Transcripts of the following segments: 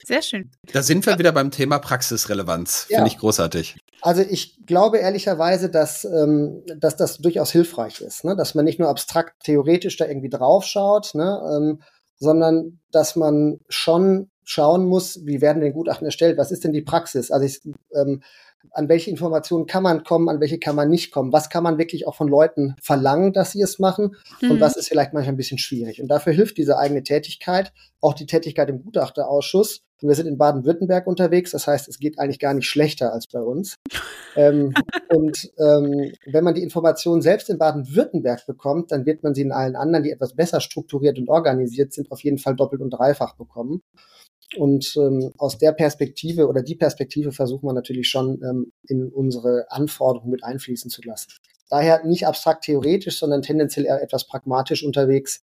Sehr schön. Da sind wir wieder beim Thema Praxisrelevanz. Ja. Finde ich großartig. Also ich glaube ehrlicherweise, dass das durchaus hilfreich ist, ne? Dass man nicht nur abstrakt theoretisch da irgendwie draufschaut, ne? Sondern dass man schon schauen muss, wie werden denn Gutachten erstellt? Was ist denn die Praxis? Also an welche Informationen kann man kommen, an welche kann man nicht kommen? Was kann man wirklich auch von Leuten verlangen, dass sie es machen? Und was ist vielleicht manchmal ein bisschen schwierig? Und dafür hilft diese eigene Tätigkeit, auch die Tätigkeit im Gutachterausschuss. Und wir sind in Baden-Württemberg unterwegs, das heißt, es geht eigentlich gar nicht schlechter als bei uns. Wenn man die Informationen selbst in Baden-Württemberg bekommt, dann wird man sie in allen anderen, die etwas besser strukturiert und organisiert sind, auf jeden Fall doppelt und dreifach bekommen. Und aus der Perspektive oder die Perspektive versuchen wir natürlich schon in unsere Anforderungen mit einfließen zu lassen. Daher nicht abstrakt theoretisch, sondern tendenziell eher etwas pragmatisch unterwegs.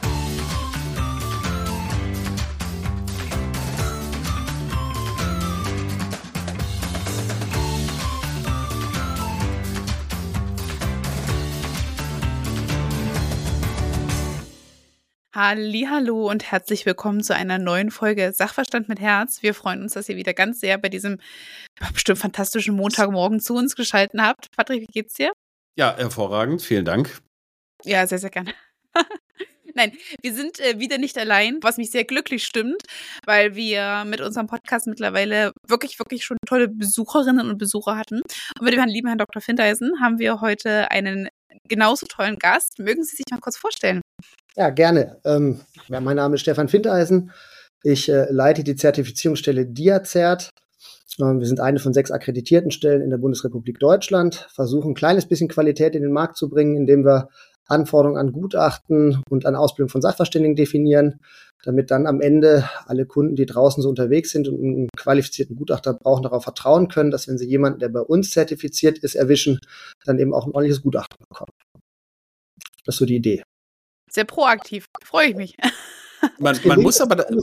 Hallihallo und herzlich willkommen zu einer neuen Folge Sachverstand mit Herz. Wir freuen uns, dass ihr wieder ganz sehr bei diesem bestimmt fantastischen Montagmorgen zu uns geschalten habt. Patrick, wie geht's dir? Ja, hervorragend. Vielen Dank. Ja, sehr, sehr gerne. Nein, wir sind wieder nicht allein, was mich sehr glücklich stimmt, weil wir mit unserem Podcast mittlerweile wirklich, wirklich schon tolle Besucherinnen und Besucher hatten. Und mit dem lieben Herrn Dr. Findeisen haben wir heute einen genauso tollen Gast. Mögen Sie sich mal kurz vorstellen? Ja, gerne. Mein Name ist Stefan Findeisen. Ich leite die Zertifizierungsstelle DIAZERT. Wir sind eine von 6 akkreditierten Stellen in der Bundesrepublik Deutschland, versuchen ein kleines bisschen Qualität in den Markt zu bringen, indem wir Anforderungen an Gutachten und an Ausbildung von Sachverständigen definieren, damit dann am Ende alle Kunden, die draußen so unterwegs sind und einen qualifizierten Gutachter brauchen, darauf vertrauen können, dass wenn sie jemanden, der bei uns zertifiziert ist, erwischen, dann eben auch ein ordentliches Gutachten bekommen. Das ist so die Idee. Sehr proaktiv, freue ich mich. Man muss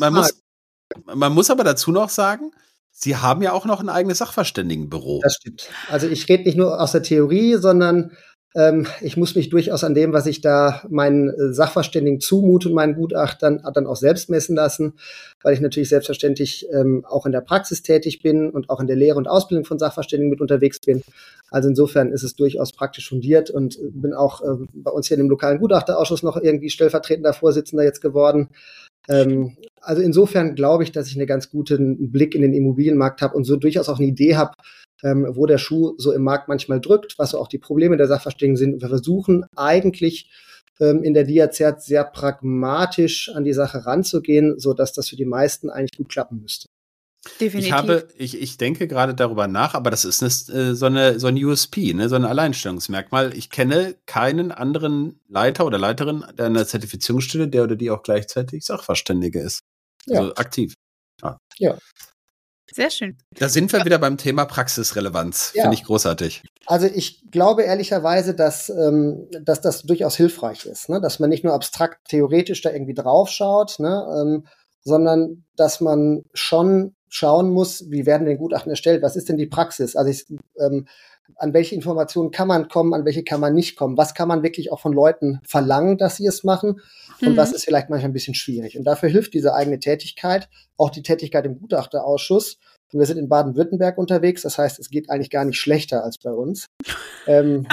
aber dazu noch sagen, Sie haben ja auch noch ein eigenes Sachverständigenbüro. Das stimmt. Also ich rede nicht nur aus der Theorie, sondern ich muss mich durchaus an dem, was ich da meinen Sachverständigen zumute und meinen Gutachtern dann auch selbst messen lassen, weil ich natürlich selbstverständlich auch in der Praxis tätig bin und auch in der Lehre und Ausbildung von Sachverständigen mit unterwegs bin. Also insofern ist es durchaus praktisch fundiert und bin auch bei uns hier in dem lokalen Gutachterausschuss noch irgendwie stellvertretender Vorsitzender jetzt geworden. Also insofern glaube ich, dass ich einen ganz guten Blick in den Immobilienmarkt habe und so durchaus auch eine Idee habe, wo der Schuh so im Markt manchmal drückt, was so auch die Probleme der Sachverständigen sind. Und wir versuchen eigentlich in der DIAZERT sehr pragmatisch an die Sache ranzugehen, sodass das für die meisten eigentlich gut klappen müsste. Definitiv. Ich denke gerade darüber nach, aber das ist so ein USP, ne, so ein Alleinstellungsmerkmal. Ich kenne keinen anderen Leiter oder Leiterin einer Zertifizierungsstelle, der oder die auch gleichzeitig Sachverständige ist. Also aktiv. Ja. Sehr schön. Da sind wir wieder beim Thema Praxisrelevanz. Ja. Finde ich großartig. Also ich glaube ehrlicherweise, dass das durchaus hilfreich ist, ne? Dass man nicht nur abstrakt theoretisch da irgendwie draufschaut, ne? Sondern dass man schon schauen muss, wie werden denn Gutachten erstellt? Was ist denn die Praxis? Also an welche Informationen kann man kommen, an welche kann man nicht kommen? Was kann man wirklich auch von Leuten verlangen, dass sie es machen? Und was ist vielleicht manchmal ein bisschen schwierig? Und dafür hilft diese eigene Tätigkeit, auch die Tätigkeit im Gutachterausschuss. Und wir sind in Baden-Württemberg unterwegs, das heißt, es geht eigentlich gar nicht schlechter als bei uns. Wenn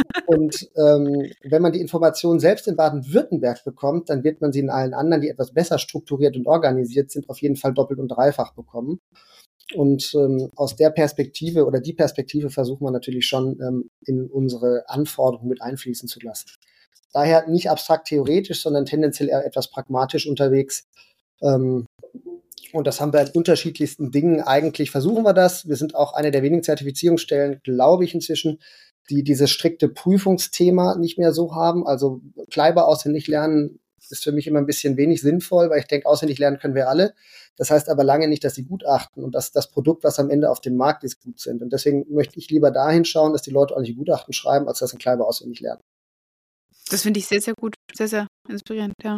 man die Informationen selbst in Baden-Württemberg bekommt, dann wird man sie in allen anderen, die etwas besser strukturiert und organisiert sind, auf jeden Fall doppelt und dreifach bekommen. Und aus der Perspektive oder die Perspektive versuchen wir natürlich schon in unsere Anforderungen mit einfließen zu lassen. Daher nicht abstrakt theoretisch, sondern tendenziell eher etwas pragmatisch unterwegs. Und das haben wir in unterschiedlichsten Dingen. Eigentlich versuchen wir das. Wir sind auch eine der wenigen Zertifizierungsstellen, glaube ich inzwischen, die dieses strikte Prüfungsthema nicht mehr so haben. Also Kleiber auswendig lernen ist für mich immer ein bisschen wenig sinnvoll, weil ich denke, auswendig lernen können wir alle. Das heißt aber lange nicht, dass die Gutachten und dass das Produkt, was am Ende auf dem Markt ist, gut sind. Und deswegen möchte ich lieber dahin schauen, dass die Leute ordentliche Gutachten schreiben, als dass ein Kleiber auswendig lernen. Das finde ich sehr, sehr gut. Sehr, sehr inspirierend, ja.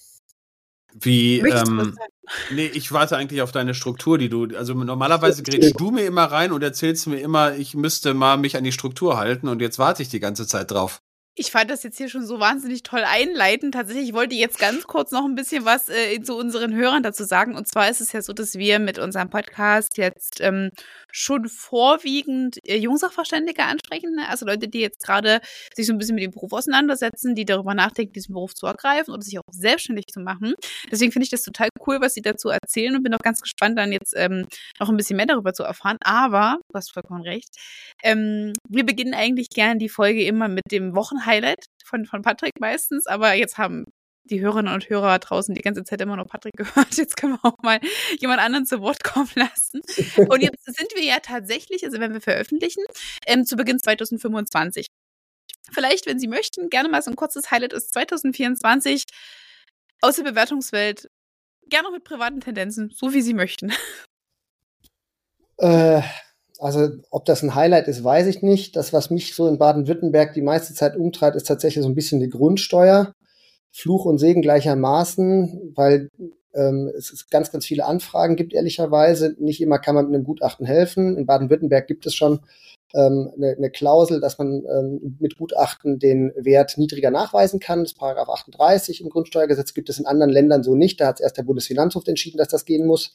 Nee, ich warte eigentlich auf deine Struktur, also normalerweise grätschst du mir immer rein und erzählst mir immer, ich müsste mal mich an die Struktur halten und jetzt warte ich die ganze Zeit drauf. Ich fand das jetzt hier schon so wahnsinnig toll einleitend. Tatsächlich wollte ich jetzt ganz kurz noch ein bisschen was zu unseren Hörern dazu sagen. Und zwar ist es ja so, dass wir mit unserem Podcast jetzt schon vorwiegend Jungsachverständige ansprechen. Ne? Also Leute, die jetzt gerade sich so ein bisschen mit dem Beruf auseinandersetzen, die darüber nachdenken, diesen Beruf zu ergreifen oder sich auch selbstständig zu machen. Deswegen finde ich das total cool, was sie dazu erzählen und bin auch ganz gespannt, dann jetzt noch ein bisschen mehr darüber zu erfahren. Aber, du hast vollkommen recht, wir beginnen eigentlich gerne die Folge immer mit dem Wochenhighlight von Patrick meistens, aber jetzt haben die Hörerinnen und Hörer draußen die ganze Zeit immer nur Patrick gehört. Jetzt können wir auch mal jemand anderen zu Wort kommen lassen. Und jetzt sind wir ja tatsächlich, also wenn wir veröffentlichen, zu Beginn 2025. Vielleicht, wenn Sie möchten, gerne mal so ein kurzes Highlight ist 2024 aus der Bewertungswelt, gerne auch mit privaten Tendenzen, so wie Sie möchten. Also, ob das ein Highlight ist, weiß ich nicht. Das, was mich so in Baden-Württemberg die meiste Zeit umtreibt, ist tatsächlich so ein bisschen die Grundsteuer. Fluch und Segen gleichermaßen, weil es ganz, ganz viele Anfragen gibt, ehrlicherweise. Nicht immer kann man mit einem Gutachten helfen. In Baden-Württemberg gibt es schon eine Klausel, dass man mit Gutachten den Wert niedriger nachweisen kann. Das ist Paragraph 38 im Grundsteuergesetz, gibt es in anderen Ländern so nicht. Da hat es erst der Bundesfinanzhof entschieden, dass das gehen muss.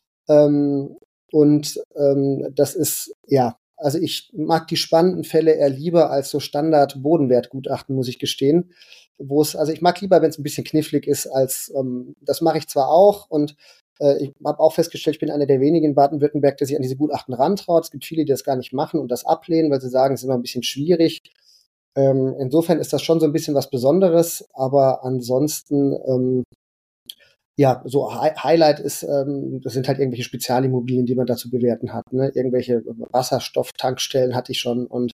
Das ist, ja, also ich mag die spannenden Fälle eher lieber als so Standard-Bodenwertgutachten, muss ich gestehen. Also ich mag lieber, wenn es ein bisschen knifflig ist, als das mache ich zwar auch und ich habe auch festgestellt, ich bin einer der wenigen in Baden-Württemberg, der sich an diese Gutachten rantraut. Es gibt viele, die das gar nicht machen und das ablehnen, weil sie sagen, es ist immer ein bisschen schwierig. Insofern ist das schon so ein bisschen was Besonderes, aber ansonsten ja, so Highlight ist, das sind halt irgendwelche Spezialimmobilien, die man da zu bewerten hat. Ne? Irgendwelche Wasserstofftankstellen hatte ich schon und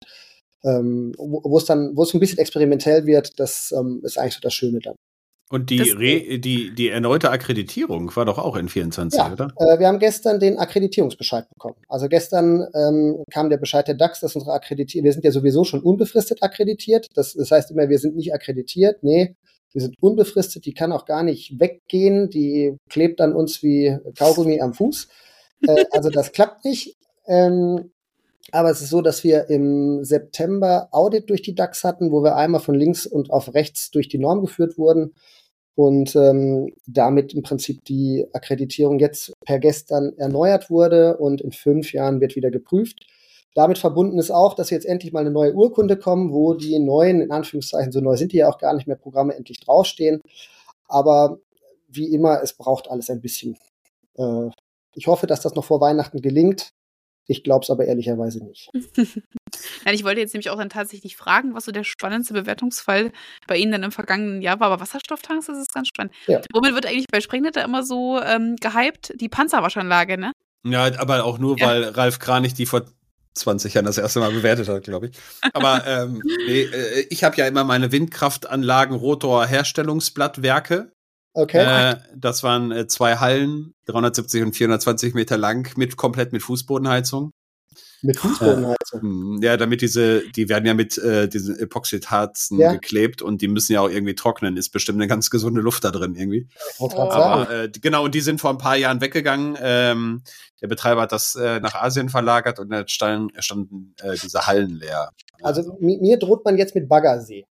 wo es ein bisschen experimentell wird, das ist eigentlich so das Schöne dann. Und die erneute Akkreditierung war doch auch in 24, ja, oder? Wir haben gestern den Akkreditierungsbescheid bekommen. Also gestern kam der Bescheid der DAX, dass unsere Akkreditierung, wir sind ja sowieso schon unbefristet akkreditiert. Das heißt immer, wir sind nicht akkreditiert. Nee, wir sind unbefristet, die kann auch gar nicht weggehen, die klebt an uns wie Kaugummi am Fuß. Also das klappt nicht. Aber es ist so, dass wir im September Audit durch die DAX hatten, wo wir einmal von links und auf rechts durch die Norm geführt wurden und damit im Prinzip die Akkreditierung jetzt per gestern erneuert wurde und in 5 Jahren wird wieder geprüft. Damit verbunden ist auch, dass jetzt endlich mal eine neue Urkunde kommen, wo die neuen, in Anführungszeichen, so neu sind die ja auch gar nicht mehr, Programme endlich draufstehen. Aber wie immer, es braucht alles ein bisschen. Ich hoffe, dass das noch vor Weihnachten gelingt. Ich glaube es aber ehrlicherweise nicht. Nein, ich wollte jetzt nämlich auch dann tatsächlich fragen, was so der spannendste Bewertungsfall bei Ihnen dann im vergangenen Jahr war. Aber Wasserstofftanks, das ist ganz spannend. Ja. Womit wird eigentlich bei Sprengnetter immer so gehypt? Die Panzerwaschanlage, ne? Ja, aber auch nur, weil Ralf Kranich die vor 20 Jahren das erste Mal bewertet hat, glaube ich. Aber ich habe ja immer meine Windkraftanlagen Rotor-Herstellungsblattwerke. Okay. Das waren 2 Hallen, 370 und 420 Meter lang, komplett mit Fußbodenheizung. Mit Fußbodenheizung? Ja, damit die werden ja mit diesen Epoxidharzen geklebt und die müssen ja auch irgendwie trocknen. Ist bestimmt eine ganz gesunde Luft da drin irgendwie. Aber genau, und die sind vor ein paar Jahren weggegangen. Der Betreiber hat das nach Asien verlagert und dann standen diese Hallen leer. Also mir droht man jetzt mit Baggersee.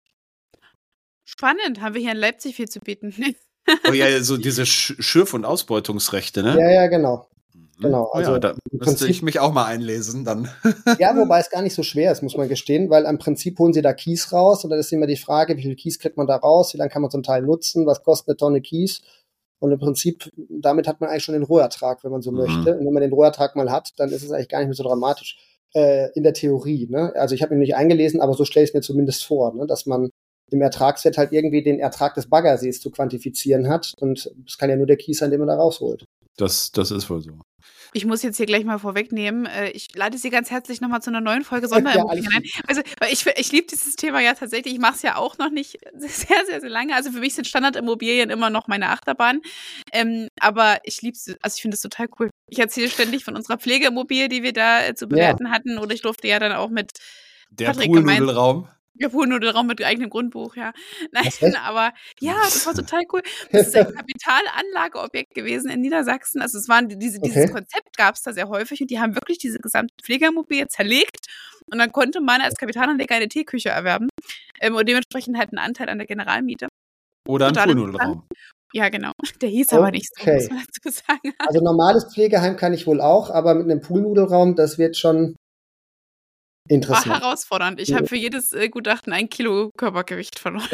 Spannend, haben wir hier in Leipzig viel zu bieten. Oh ja, so diese Schürf- und Ausbeutungsrechte, ne? Ja, genau. Genau, also ja, da müsste ich mich auch mal einlesen dann. Ja, wobei es gar nicht so schwer ist, muss man gestehen, weil im Prinzip holen sie da Kies raus und dann ist immer die Frage, wie viel Kies kriegt man da raus, wie lange kann man so einen Teil nutzen, was kostet eine Tonne Kies und im Prinzip, damit hat man eigentlich schon den Rohertrag, wenn man so möchte. Und wenn man den Rohertrag mal hat, dann ist es eigentlich gar nicht mehr so dramatisch in der Theorie. Ne? Also ich habe mich nicht eingelesen, aber so stelle ich es mir zumindest vor, ne? Dass man im Ertragswert halt irgendwie den Ertrag des Baggersees zu quantifizieren hat und das kann ja nur der Kies sein, den man da rausholt. Das ist wohl so. Ich muss jetzt hier gleich mal vorwegnehmen, ich lade Sie ganz herzlich nochmal zu einer neuen Folge Sonderimmobilien ein. Also, weil ich liebe dieses Thema ja tatsächlich. Ich mache es ja auch noch nicht sehr, sehr, sehr lange. Also für mich sind Standardimmobilien immer noch meine Achterbahn. Aber ich liebe es, also ich finde es total cool. Ich erzähle ständig von unserer Pflegeimmobilie, die wir da zu bewerten hatten. Oder ich durfte ja dann auch mit der Poolnudelraum. Ja, Poolnudelraum mit eigenem Grundbuch, ja. Nein, Hast recht. aber ja, das war total cool. Das ist ein Kapitalanlageobjekt gewesen in Niedersachsen. Also es waren dieses Okay. Konzept gab es da sehr häufig und die haben wirklich diese gesamte Pflegeimmobilie zerlegt und dann konnte man als Kapitalanleger eine Teeküche erwerben und dementsprechend halt einen Anteil an der Generalmiete. Oder ein Total Poolnudelraum. Ja, genau. Der hieß aber nicht so, muss Okay. man dazu sagen. Also normales Pflegeheim kann ich wohl auch, aber mit einem Poolnudelraum, das wird schon War interessant. herausfordernd. Ich habe für jedes Gutachten 1 Kilo Körpergewicht verloren.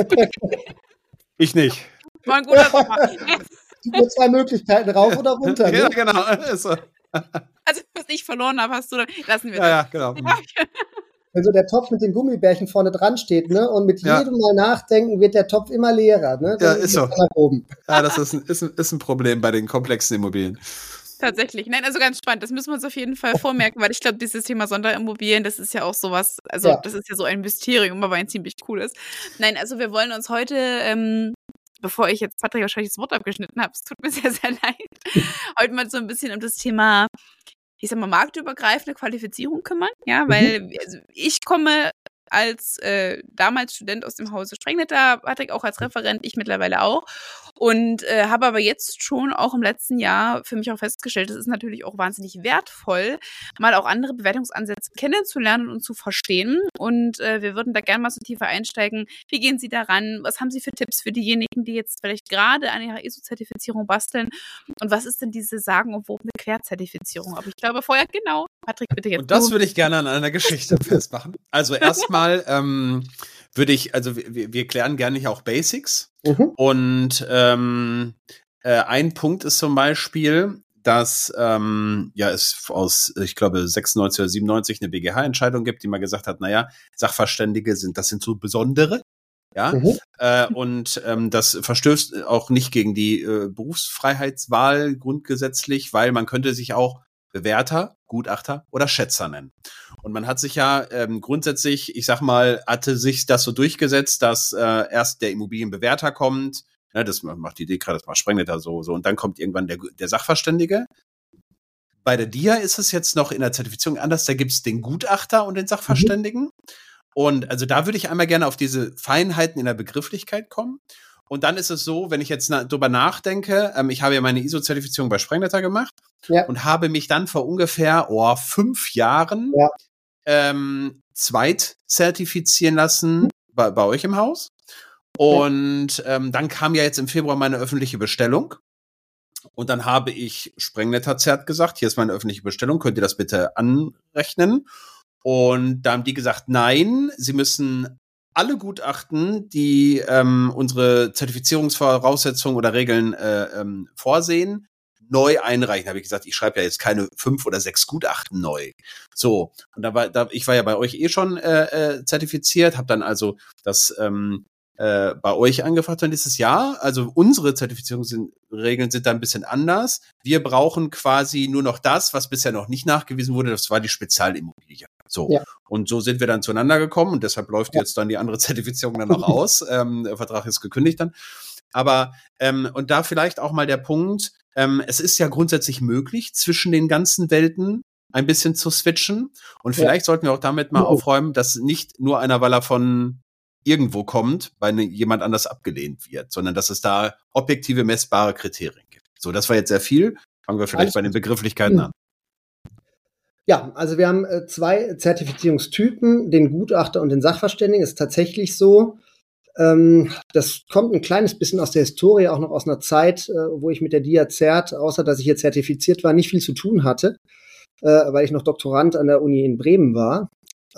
Ich nicht. War ein guter Sommer. Es gibt nur 2 Möglichkeiten, rauf oder runter. Ja, Ne? genau. Also, Also, was ich verloren habe, hast du dann. Lassen wir ja, das. genau. Wenn so der Topf mit den Gummibärchen vorne dran steht, ne? Und mit Ja. jedem Mal nachdenken wird der Topf immer leerer, ne? Ja, Dann ist so. er nach oben. Ja, das ist ein Problem bei den komplexen Immobilien. Tatsächlich. Nein, also ganz spannend. Das müssen wir uns auf jeden Fall vormerken, weil ich glaube, dieses Thema Sonderimmobilien, das ist ja auch sowas, also Ja. das ist ja so ein Mysterium, aber ein ziemlich cooles. Nein, also wir wollen uns heute, bevor ich jetzt Patrick wahrscheinlich das Wort abgeschnitten habe, es tut mir sehr, sehr leid, heute mal so ein bisschen um das Thema, ich sag mal, marktübergreifende Qualifizierung kümmern. Ja, weil also ich komme als damals Student aus dem Hause Sprengnetter, Patrick auch als Referent, ich mittlerweile auch. Und habe aber jetzt schon auch im letzten Jahr für mich auch festgestellt, es ist natürlich auch wahnsinnig wertvoll, mal auch andere Bewertungsansätze kennenzulernen und zu verstehen. Und wir würden da gerne mal so tiefer einsteigen. Wie gehen Sie daran? Was haben Sie für Tipps für diejenigen, die jetzt vielleicht gerade an ihrer ISO-Zertifizierung basteln? Und was ist denn diese sagenumwobene Querzertifizierung? Aber ich glaube vorher, genau, Patrick, bitte jetzt. Und das würde ich gerne an einer Geschichte festmachen. Also erstmal würde ich, also wir klären gerne auch Basics. Und ein Punkt ist zum Beispiel, dass es aus, ich glaube, 96 oder 97 eine BGH-Entscheidung gibt, die mal gesagt hat, naja, Sachverständige sind so besondere. Ja, und das verstößt auch nicht gegen die Berufsfreiheitswahl grundgesetzlich, weil man könnte sich auch Bewerter, Gutachter oder Schätzer nennen. Und man hat sich ja grundsätzlich, ich sag mal, hatte sich das so durchgesetzt, dass erst der Immobilienbewerter kommt, ne, das macht die DEKRA, das macht Sprengnetter so, und dann kommt irgendwann der Sachverständige. Bei der DIA ist es jetzt noch in der Zertifizierung anders, da gibt es den Gutachter und den Sachverständigen. Und also da würde ich einmal gerne auf diese Feinheiten in der Begrifflichkeit kommen. Und dann ist es so, wenn ich jetzt drüber nachdenke, ich habe ja meine ISO-Zertifizierung bei Sprengnetter gemacht und habe mich dann vor ungefähr 5 Jahren zweitzertifizieren lassen bei euch im Haus. Und dann kam ja jetzt im Februar meine öffentliche Bestellung. Und dann habe ich Sprengnetter-Zert gesagt, hier ist meine öffentliche Bestellung, könnt ihr das bitte anrechnen? Und da haben die gesagt, nein, sie müssen alle Gutachten, die unsere Zertifizierungsvoraussetzungen oder Regeln vorsehen, neu einreichen. Habe ich gesagt, ich schreibe ja jetzt keine 5 oder 6 Gutachten neu. So, und ich war ja bei euch schon zertifiziert, habe dann also das bei euch angefragt dann dieses Jahr. Also unsere Zertifizierungsregeln sind da ein bisschen anders. Wir brauchen quasi nur noch das, was bisher noch nicht nachgewiesen wurde. Das war die Spezialimmobilie. So. Ja. Und so sind wir dann zueinander gekommen und deshalb läuft jetzt dann die andere Zertifizierung dann noch aus. Der Vertrag ist gekündigt dann. Aber, und da vielleicht auch mal der Punkt, es ist ja grundsätzlich möglich, zwischen den ganzen Welten ein bisschen zu switchen. Und vielleicht sollten wir auch damit mal aufräumen, dass nicht nur einer, weil er von irgendwo kommt, weil jemand anders abgelehnt wird, sondern dass es da objektive, messbare Kriterien gibt. So, das war jetzt sehr viel. Fangen wir vielleicht bei den Begrifflichkeiten an. Ja, also wir haben 2 Zertifizierungstypen, den Gutachter und den Sachverständigen. Ist tatsächlich so. Das kommt ein kleines bisschen aus der Historie, auch noch aus einer Zeit, wo ich mit der DIA Zert, außer dass ich hier zertifiziert war, nicht viel zu tun hatte, weil ich noch Doktorand an der Uni in Bremen war.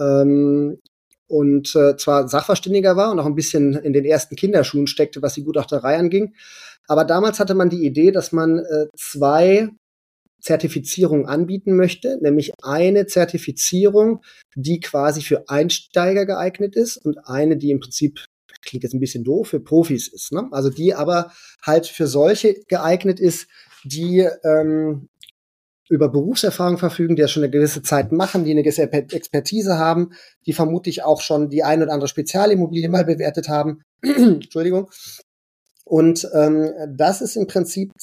Und zwar Sachverständiger war und auch ein bisschen in den ersten Kinderschuhen steckte, was die Gutachterei anging. Aber damals hatte man die Idee, dass man 2 Zertifizierungen anbieten möchte, nämlich eine Zertifizierung, die quasi für Einsteiger geeignet ist und eine, die im Prinzip, klingt jetzt ein bisschen doof, für Profis ist, ne? Also die aber halt für solche geeignet ist, die über Berufserfahrung verfügen, die das schon eine gewisse Zeit machen, die eine gewisse Expertise haben, die vermutlich auch schon die ein oder andere Spezialimmobilie mal bewertet haben. Entschuldigung. Und das ist im Prinzip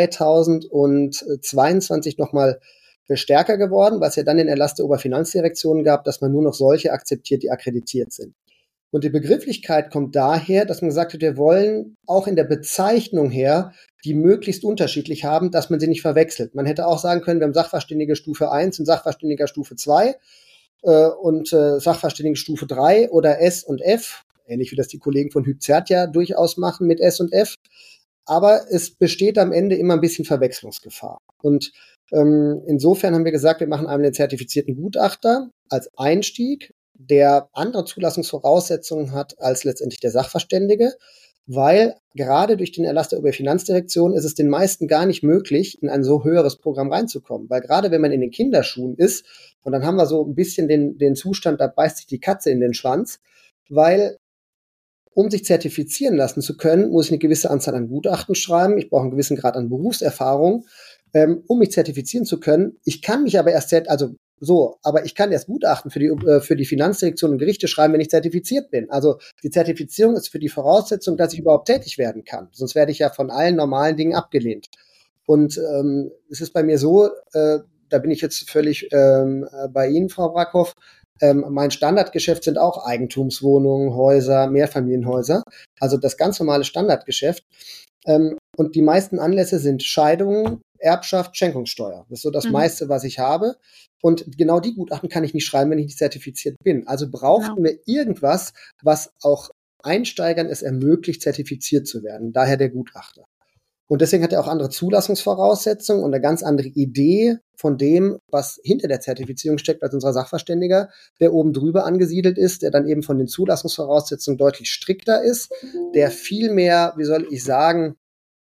2022 nochmal stärker geworden, was ja dann den Erlass der Oberfinanzdirektion gab, dass man nur noch solche akzeptiert, die akkreditiert sind. Und die Begrifflichkeit kommt daher, dass man gesagt hat, wir wollen auch in der Bezeichnung her die möglichst unterschiedlich haben, dass man sie nicht verwechselt. Man hätte auch sagen können, wir haben Sachverständige Stufe 1 und Sachverständiger Stufe 2 und Sachverständige Stufe 3 oder S und F, ähnlich wie das die Kollegen von Hübzert ja durchaus machen mit S und F. Aber es besteht am Ende immer ein bisschen Verwechslungsgefahr. Und insofern haben wir gesagt, wir machen einen zertifizierten Gutachter als Einstieg, der andere Zulassungsvoraussetzungen hat als letztendlich der Sachverständige, weil gerade durch den Erlass der Oberfinanzdirektion ist es den meisten gar nicht möglich, in ein so höheres Programm reinzukommen. Weil gerade wenn man in den Kinderschuhen ist, und dann haben wir so ein bisschen den Zustand, da beißt sich die Katze in den Schwanz, weil um sich zertifizieren lassen zu können, muss ich eine gewisse Anzahl an Gutachten schreiben. Ich brauche einen gewissen Grad an Berufserfahrung, um mich zertifizieren zu können. Ich kann mich aber aber ich kann erst Gutachten für die Finanzdirektion und Gerichte schreiben, wenn ich zertifiziert bin. Also die Zertifizierung ist für die Voraussetzung, dass ich überhaupt tätig werden kann. Sonst werde ich ja von allen normalen Dingen abgelehnt. Und es ist bei mir so, da bin ich jetzt völlig bei Ihnen, Frau Brackhoff. Mein Standardgeschäft sind auch Eigentumswohnungen, Häuser, Mehrfamilienhäuser. Also das ganz normale Standardgeschäft. Und die meisten Anlässe sind Scheidungen, Erbschaft, Schenkungssteuer. Das ist so das meiste, was ich habe. Und genau die Gutachten kann ich nicht schreiben, wenn ich nicht zertifiziert bin. Also brauchten wir irgendwas, was auch Einsteigern es ermöglicht, zertifiziert zu werden. Daher der Gutachter. Und deswegen hat er auch andere Zulassungsvoraussetzungen und eine ganz andere Idee von dem, was hinter der Zertifizierung steckt, als unser Sachverständiger, der oben drüber angesiedelt ist, der dann eben von den Zulassungsvoraussetzungen deutlich strikter ist, der viel mehr, wie soll ich sagen,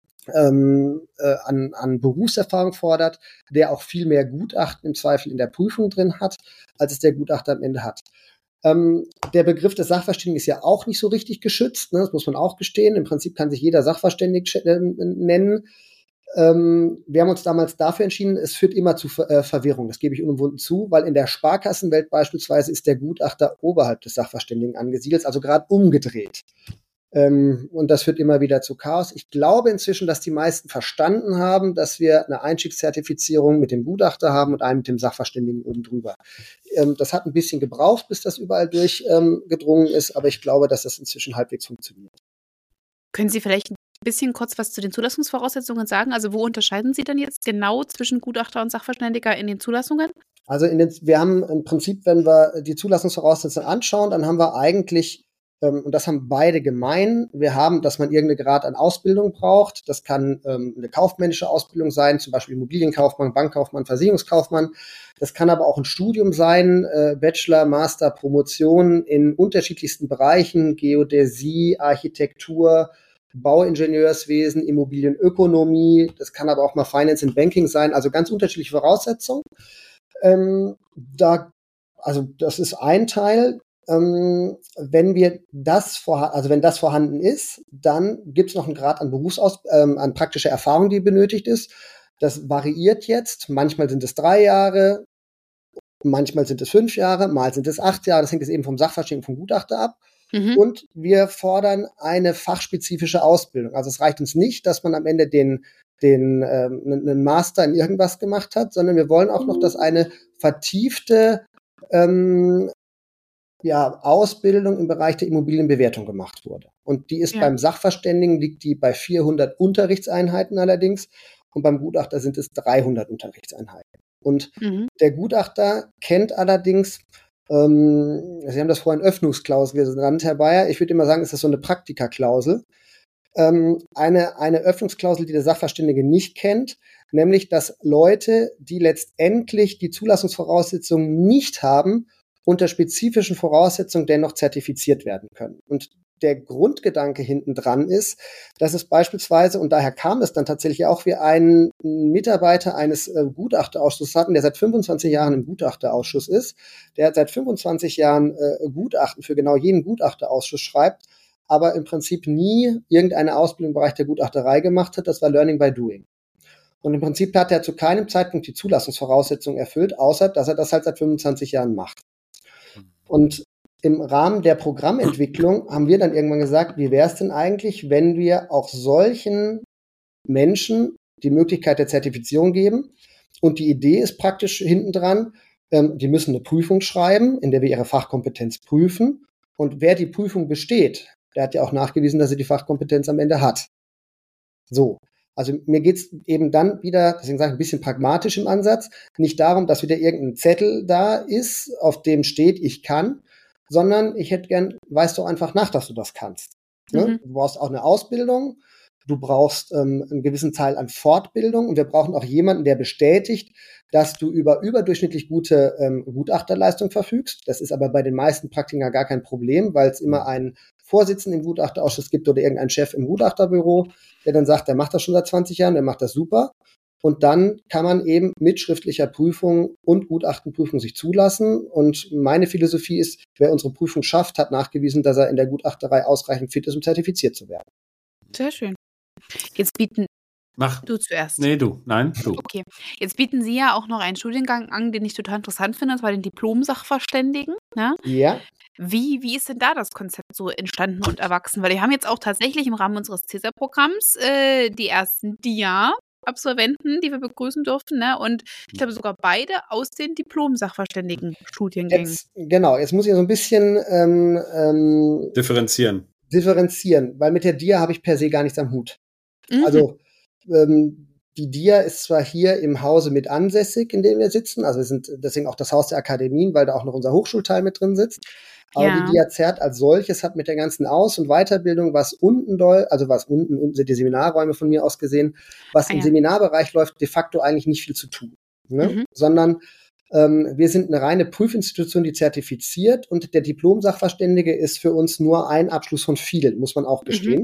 an Berufserfahrung fordert, der auch viel mehr Gutachten im Zweifel in der Prüfung drin hat, als es der Gutachter am Ende hat. Der Begriff des Sachverständigen ist ja auch nicht so richtig geschützt, ne? Das muss man auch gestehen. Im Prinzip kann sich jeder Sachverständig nennen. Wir haben uns damals dafür entschieden, es führt immer zu Verwirrung, das gebe ich unumwunden zu, weil in der Sparkassenwelt beispielsweise ist der Gutachter oberhalb des Sachverständigen angesiedelt, also gerade umgedreht. Und das führt immer wieder zu Chaos. Ich glaube inzwischen, dass die meisten verstanden haben, dass wir eine Einstiegszertifizierung mit dem Gutachter haben und einen mit dem Sachverständigen oben drüber. Das hat ein bisschen gebraucht, bis das überall durchgedrungen ist, aber ich glaube, dass das inzwischen halbwegs funktioniert. Können Sie vielleicht ein bisschen kurz was zu den Zulassungsvoraussetzungen sagen? Also wo unterscheiden Sie denn jetzt genau zwischen Gutachter und Sachverständiger in den Zulassungen? Also wir haben im Prinzip, wenn wir die Zulassungsvoraussetzungen anschauen, dann haben wir eigentlich und das haben beide gemein. Wir haben, dass man irgendeinen Grad an Ausbildung braucht. Das kann eine kaufmännische Ausbildung sein, zum Beispiel Immobilienkaufmann, Bankkaufmann, Versicherungskaufmann. Das kann aber auch ein Studium sein, Bachelor, Master, Promotion in unterschiedlichsten Bereichen, Geodäsie, Architektur, Bauingenieurswesen, Immobilienökonomie. Das kann aber auch mal Finance and Banking sein, also ganz unterschiedliche Voraussetzungen. Das ist ein Teil. Wenn das vorhanden ist, dann gibt es noch einen Grad an an praktischer Erfahrung, die benötigt ist. Das variiert jetzt. Manchmal sind es 3 Jahre, manchmal sind es 5 Jahre, mal sind es 8 Jahre. Das hängt jetzt eben vom Sachverständigen, vom Gutachter ab. Und wir fordern eine fachspezifische Ausbildung. Also es reicht uns nicht, dass man am Ende einen Master in irgendwas gemacht hat, sondern wir wollen auch noch, dass eine vertiefte Ausbildung im Bereich der Immobilienbewertung gemacht wurde. Und die ist beim Sachverständigen, liegt die bei 400 Unterrichtseinheiten allerdings und beim Gutachter sind es 300 Unterrichtseinheiten. Und der Gutachter kennt allerdings, Sie haben das vorhin Öffnungsklausel genannt, Herr Bayer, ich würde immer sagen, ist das so eine Praktikaklausel. Eine Öffnungsklausel, die der Sachverständige nicht kennt, nämlich, dass Leute, die letztendlich die Zulassungsvoraussetzungen nicht haben, unter spezifischen Voraussetzungen dennoch zertifiziert werden können. Und der Grundgedanke hinten dran ist, dass es beispielsweise, und daher kam es dann tatsächlich auch, wir einen Mitarbeiter eines Gutachterausschusses hatten, der seit 25 Jahren im Gutachterausschuss ist, der seit 25 Jahren Gutachten für genau jeden Gutachterausschuss schreibt, aber im Prinzip nie irgendeine Ausbildung im Bereich der Gutachterei gemacht hat. Das war Learning by Doing. Und im Prinzip hat er zu keinem Zeitpunkt die Zulassungsvoraussetzungen erfüllt, außer dass er das halt seit 25 Jahren macht. Und im Rahmen der Programmentwicklung haben wir dann irgendwann gesagt, wie wäre es denn eigentlich, wenn wir auch solchen Menschen die Möglichkeit der Zertifizierung geben? Und die Idee ist praktisch hinten dran, die müssen eine Prüfung schreiben, in der wir ihre Fachkompetenz prüfen. Und wer die Prüfung besteht, der hat ja auch nachgewiesen, dass er die Fachkompetenz am Ende hat. So. Also mir geht's eben dann wieder, deswegen sage ich ein bisschen pragmatisch im Ansatz, nicht darum, dass wieder irgendein Zettel da ist, auf dem steht, ich kann, sondern ich hätte gern, weißt du einfach nach, dass du das kannst. Ne? Du brauchst auch eine Ausbildung, du brauchst einen gewissen Teil an Fortbildung und wir brauchen auch jemanden, der bestätigt, dass du über überdurchschnittlich gute Gutachterleistung verfügst. Das ist aber bei den meisten Praktikern gar kein Problem, weil es immer einen Vorsitzenden im Gutachterausschuss gibt oder irgendeinen Chef im Gutachterbüro, der dann sagt, der macht das schon seit 20 Jahren, der macht das super. Und dann kann man eben mit schriftlicher Prüfung und Gutachtenprüfung sich zulassen. Und meine Philosophie ist, wer unsere Prüfung schafft, hat nachgewiesen, dass er in der Gutachterei ausreichend fit ist, um zertifiziert zu werden. Sehr schön. Jetzt bieten Mach. du zuerst. Nee, du. Nein, du. Okay. Jetzt bieten Sie ja auch noch einen Studiengang an, den ich total interessant finde, und zwar den Diplom-Sachverständigen. Ne? Ja. Wie ist denn da das Konzept so entstanden und erwachsen? Weil wir haben jetzt auch tatsächlich im Rahmen unseres CESAR-Programms die ersten DIA-Absolventen, die wir begrüßen durften. Ne? Und ich glaube sogar beide aus den Diplom-Sachverständigen-Studiengängen. Jetzt muss ich so ein bisschen differenzieren, weil mit der DIA habe ich per se gar nichts am Hut. Also die DIA ist zwar hier im Hause mit ansässig, in dem wir sitzen, also wir sind deswegen auch das Haus der Akademien, weil da auch noch unser Hochschulteil mit drin sitzt. Aber die DIA ZERT als solches hat mit der ganzen Aus- und Weiterbildung, was unten sind die Seminarräume von mir aus gesehen, was im Seminarbereich läuft, de facto eigentlich nicht viel zu tun. Ne? Sondern wir sind eine reine Prüfinstitution, die zertifiziert, und der Diplom-Sachverständige ist für uns nur ein Abschluss von vielen, muss man auch gestehen.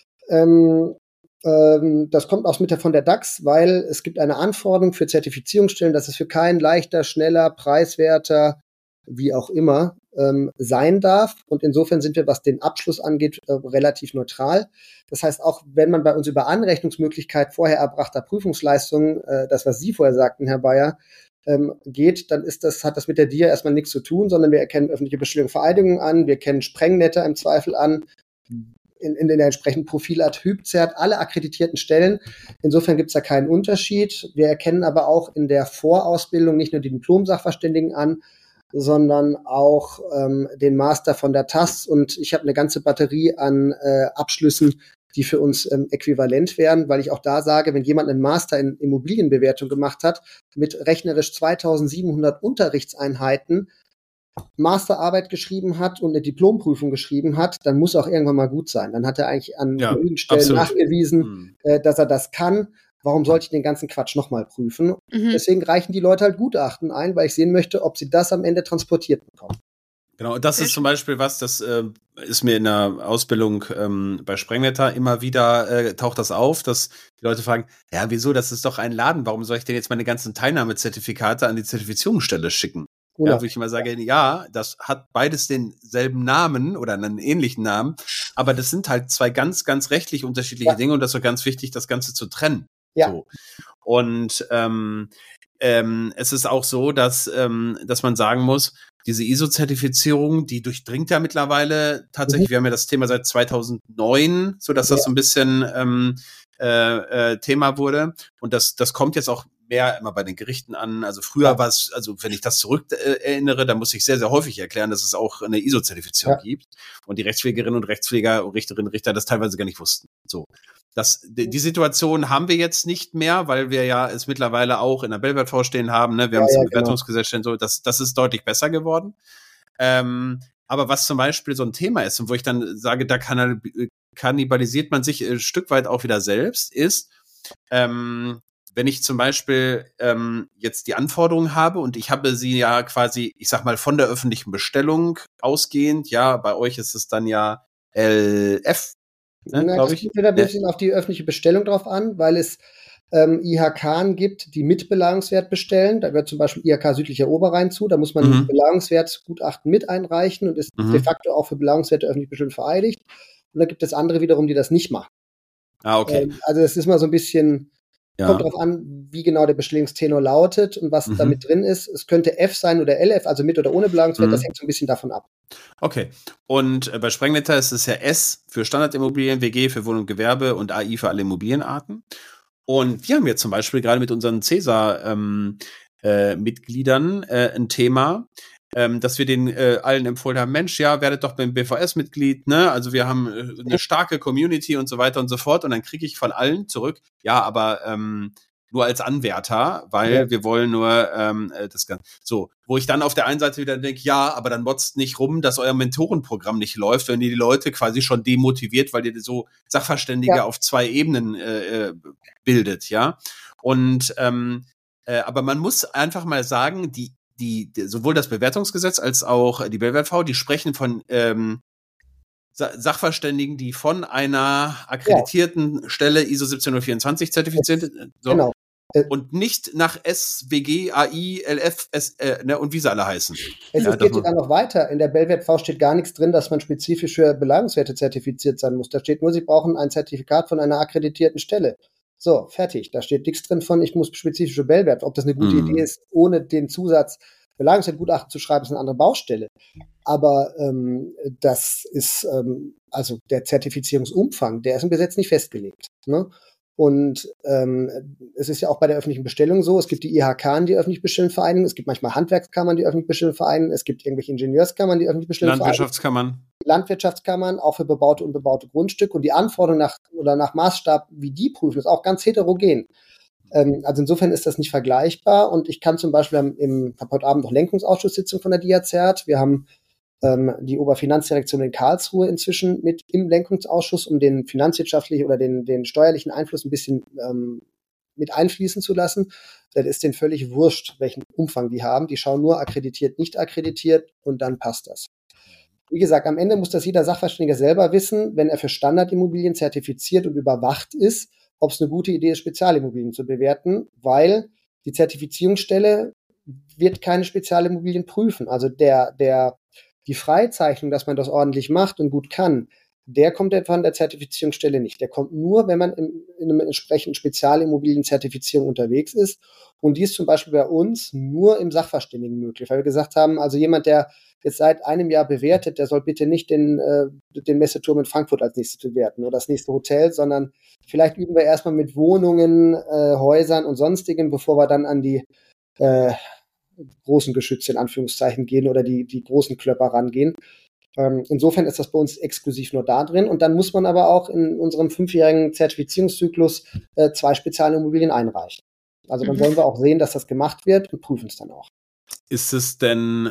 Das kommt aus von der DAX, weil es gibt eine Anforderung für Zertifizierungsstellen, dass es für keinen leichter, schneller, preiswerter, wie auch immer, sein darf. Und insofern sind wir, was den Abschluss angeht, relativ neutral. Das heißt, auch wenn man bei uns über Anrechnungsmöglichkeit vorher erbrachter Prüfungsleistungen, das, was Sie vorher sagten, Herr Bayer, geht, dann hat das mit der DIA erstmal nichts zu tun, sondern wir erkennen öffentliche Bestellungen, Vereidigungen an, wir kennen Sprengnetter im Zweifel an, in der entsprechenden Profilart HÜBZERT, alle akkreditierten Stellen. Insofern gibt es da keinen Unterschied. Wir erkennen aber auch in der Vorausbildung nicht nur die Diplom-Sachverständigen an, sondern auch den Master von der TAS, und ich habe eine ganze Batterie an Abschlüssen, die für uns äquivalent wären, weil ich auch da sage, wenn jemand einen Master in Immobilienbewertung gemacht hat, mit rechnerisch 2700 Unterrichtseinheiten, Masterarbeit geschrieben hat und eine Diplomprüfung geschrieben hat, dann muss auch irgendwann mal gut sein. Dann hat er eigentlich an genügend Stellen nachgewiesen, dass er das kann. Warum sollte ich den ganzen Quatsch nochmal prüfen? Deswegen reichen die Leute halt Gutachten ein, weil ich sehen möchte, ob sie das am Ende transportiert bekommen. Genau, und das ist zum Beispiel was, das ist mir in der Ausbildung bei Sprengnetter immer wieder, taucht das auf, dass die Leute fragen, ja, wieso, das ist doch ein Laden, warum soll ich denn jetzt meine ganzen Teilnahmezertifikate an die Zertifizierungsstelle schicken? Ja, wo ich immer sage, ja, das hat beides denselben Namen oder einen ähnlichen Namen, aber das sind halt zwei ganz, ganz rechtlich unterschiedliche Dinge, und das ist so ganz wichtig, das Ganze zu trennen. Ja. So. Und es ist auch so, dass man sagen muss, diese ISO-Zertifizierung, die durchdringt ja mittlerweile tatsächlich, wir haben ja das Thema seit 2009, so dass das so ein bisschen Thema wurde, und das kommt jetzt auch mehr immer bei den Gerichten an. Also früher war es, also wenn ich das zurück erinnere, dann muss ich sehr, sehr häufig erklären, dass es auch eine ISO-Zertifizierung gibt und die Rechtspflegerinnen und Rechtspfleger und Richterinnen und Richter das teilweise gar nicht wussten. So. Die Situation haben wir jetzt nicht mehr, weil wir ja es mittlerweile auch in der BELVERT stehen haben, ne? Wir haben es im Bewertungsgesetz stehen, so, das ist deutlich besser geworden. Aber was zum Beispiel so ein Thema ist und wo ich dann sage, da kannibalisiert man sich ein Stück weit auch wieder selbst, ist, wenn ich zum Beispiel jetzt die Anforderungen habe und ich habe sie ja quasi, ich sag mal, von der öffentlichen Bestellung ausgehend, ja, bei euch ist es dann ja LF, ne, glaube ich. Das kommt wieder ein bisschen auf die öffentliche Bestellung drauf an, weil es IHK gibt, die mit Belagungswert bestellen. Da gehört zum Beispiel IHK Südlicher Oberrhein zu. Da muss man ein Belagungswertgutachten mit einreichen und ist de facto auch für Belagungswerte öffentlich bestimmt vereidigt. Und da gibt es andere wiederum, die das nicht machen. Ah, okay. Also das ist mal so ein bisschen, kommt drauf an, wie genau der Bestellungstenor lautet und was da mit drin ist. Es könnte F sein oder LF, also mit oder ohne Belagungswert. Das hängt so ein bisschen davon ab. Okay. Und bei Sprengnetter ist es ja S für Standardimmobilien, WG für Wohn- und Gewerbe und AI für alle Immobilienarten. Und wir haben jetzt zum Beispiel gerade mit unseren CESAR-Mitgliedern ein Thema, dass wir den allen empfohlen haben, Mensch, ja, werdet doch beim BVS-Mitglied, ne? Also wir haben eine starke Community und so weiter und so fort. Und dann kriege ich von allen zurück, ja, aber nur als Anwärter, weil wir wollen nur das Ganze. So, wo ich dann auf der einen Seite wieder denke, ja, aber dann motzt nicht rum, dass euer Mentorenprogramm nicht läuft, wenn ihr die Leute quasi schon demotiviert, weil ihr so Sachverständige auf 2 Ebenen bildet, ja. Und aber man muss einfach mal sagen, die sowohl das Bewertungsgesetz als auch die BWV, die sprechen von Sachverständigen, die von einer akkreditierten Stelle ISO 17024 zertifiziert sind. So. Genau. Und nicht nach SWG, AI, LF, ne, und wie sie alle heißen. Es geht sogar noch weiter. In der BWV steht gar nichts drin, dass man spezifisch für Belagungswerte zertifiziert sein muss. Da steht nur, Sie brauchen ein Zertifikat von einer akkreditierten Stelle. So, fertig. Da steht nichts drin von, ich muss spezifische Bellwerte. Ob das eine gute Idee ist, ohne den Zusatz Belagungswertgutachten zu schreiben, ist eine andere Baustelle. Aber das ist, also der Zertifizierungsumfang, der ist im Gesetz nicht festgelegt. Ne? Und es ist ja auch bei der öffentlichen Bestellung so, es gibt die IHK, die öffentlich bestellenden Vereinigen, es gibt manchmal Handwerkskammern, die öffentlich bestellenden Vereinigen, es gibt irgendwelche Ingenieurskammern, die öffentlich bestellenden Vereinigen. Landwirtschaftskammern, auch für bebaute und bebaute Grundstücke. Und die Anforderungen nach Maßstab, wie die prüfen, ist auch ganz heterogen. Also insofern ist das nicht vergleichbar. Und ich kann zum Beispiel, ich habe heute Abend noch Lenkungsausschusssitzung von der DIAZERT. Wir haben die Oberfinanzdirektion in Karlsruhe inzwischen mit im Lenkungsausschuss, um den finanzwirtschaftlichen oder den steuerlichen Einfluss ein bisschen mit einfließen zu lassen. Das ist denen völlig wurscht, welchen Umfang die haben. Die schauen nur akkreditiert, nicht akkreditiert und dann passt das. Wie gesagt, am Ende muss das jeder Sachverständige selber wissen, wenn er für Standardimmobilien zertifiziert und überwacht ist, ob es eine gute Idee ist, Spezialimmobilien zu bewerten, weil die Zertifizierungsstelle wird keine Spezialimmobilien prüfen. Also die Freizeichnung, dass man das ordentlich macht und gut kann, der kommt von der Zertifizierungsstelle nicht. Der kommt nur, wenn man in einem entsprechenden Spezialimmobilien-Zertifizierung unterwegs ist. Und die ist zum Beispiel bei uns nur im Sachverständigen möglich, weil wir gesagt haben, also jemand, der jetzt seit einem Jahr bewertet, der soll bitte nicht den Messeturm in Frankfurt als nächstes bewerten oder das nächste Hotel, sondern vielleicht üben wir erstmal mit Wohnungen, Häusern und Sonstigem, bevor wir dann an die großen Geschütze in Anführungszeichen gehen oder die großen Klöpper rangehen. Insofern ist das bei uns exklusiv nur da drin. Und dann muss man aber auch in unserem 5-jährigen Zertifizierungszyklus 2 Spezialimmobilien einreichen. Also dann wollen wir auch sehen, dass das gemacht wird und prüfen es dann auch. Ist es denn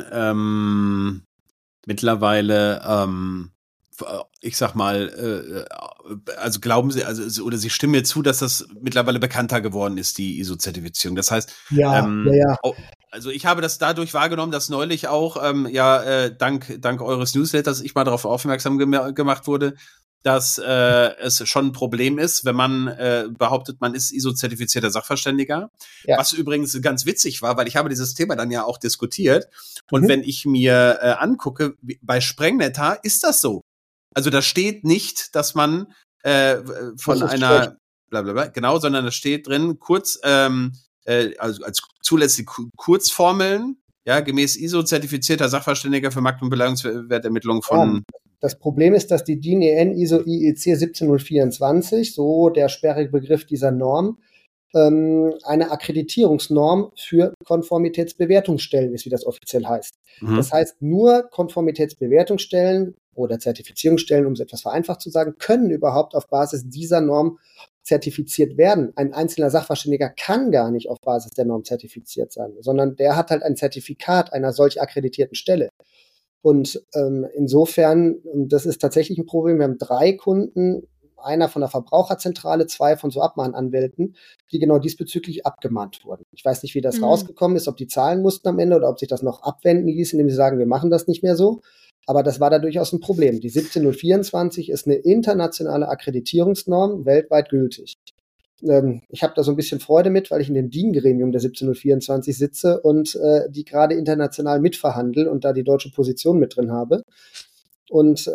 mittlerweile, ich sag mal, also glauben Sie, also oder Sie stimmen mir zu, dass das mittlerweile bekannter geworden ist, die ISO-Zertifizierung. Das heißt, ja. Also ich habe das dadurch wahrgenommen, dass neulich auch, dank eures Newsletters ich mal darauf aufmerksam gemacht wurde, dass es schon ein Problem ist, wenn man behauptet, man ist ISO-zertifizierter Sachverständiger. Ja. Was übrigens ganz witzig war, weil ich habe dieses Thema dann ja auch diskutiert. Und wenn ich mir angucke, bei Sprengnetter ist das so. Also da steht nicht, dass man von einer blablabla, genau, sondern da steht drin, kurz, also als zulässige Kurzformeln, ja, gemäß ISO zertifizierter Sachverständiger für Markt- und Belagungswertermittlung von. Ja, das Problem ist, dass die DIN EN ISO IEC 17024, so der sperrige Begriff dieser Norm, eine Akkreditierungsnorm für Konformitätsbewertungsstellen ist, wie das offiziell heißt. Das heißt, nur Konformitätsbewertungsstellen oder Zertifizierungsstellen, um es etwas vereinfacht zu sagen, können überhaupt auf Basis dieser Norm zertifiziert werden. Ein einzelner Sachverständiger kann gar nicht auf Basis der Norm zertifiziert sein, sondern der hat halt ein Zertifikat einer solch akkreditierten Stelle. Und insofern, das ist tatsächlich ein Problem, wir haben 3 Kunden, einer von der Verbraucherzentrale, 2 von so Abmahnanwälten, die genau diesbezüglich abgemahnt wurden. Ich weiß nicht, wie das rausgekommen ist, ob die zahlen mussten am Ende oder ob sich das noch abwenden ließ, indem sie sagen, wir machen das nicht mehr so. Aber das war da durchaus ein Problem. Die 17024 ist eine internationale Akkreditierungsnorm, weltweit gültig. Ich habe da so ein bisschen Freude mit, weil ich in dem DIN-Gremium der 17024 sitze und die gerade international mitverhandle und da die deutsche Position mit drin habe. Und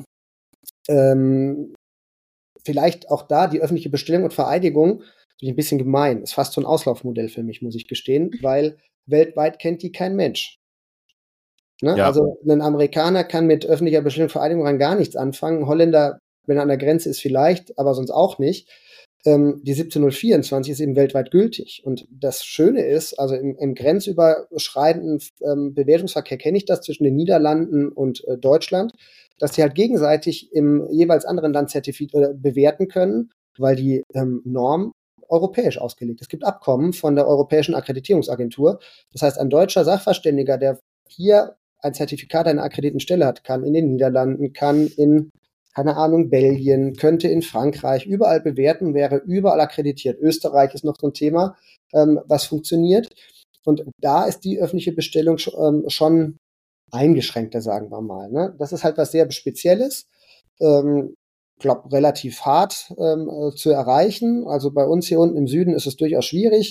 vielleicht auch da die öffentliche Bestellung und Vereidigung, bin ich ein bisschen gemein, ist fast so ein Auslaufmodell für mich, muss ich gestehen, weil weltweit kennt die kein Mensch. Ne? Ja. Also ein Amerikaner kann mit öffentlicher Bestellung und Vereidigung rein gar nichts anfangen. Ein Holländer, wenn er an der Grenze ist, vielleicht, aber sonst auch nicht. Die 17024 ist eben weltweit gültig. Und das Schöne ist, also im grenzüberschreitenden Bewertungsverkehr kenne ich das zwischen den Niederlanden und Deutschland, dass die halt gegenseitig im jeweils anderen Land bewerten können, weil die Norm europäisch ausgelegt ist. Es gibt Abkommen von der Europäischen Akkreditierungsagentur. Das heißt, ein deutscher Sachverständiger, der hier ein Zertifikat einer akkreditierten Stelle hat, kann in den Niederlanden, kann in, keine Ahnung, Belgien, könnte in Frankreich überall bewerten, wäre überall akkreditiert. Österreich ist noch so ein Thema, was funktioniert. Und da ist die öffentliche Bestellung schon eingeschränkter, sagen wir mal. Ne? Das ist halt was sehr Spezielles. Glaube, relativ hart zu erreichen. Also bei uns hier unten im Süden ist es durchaus schwierig.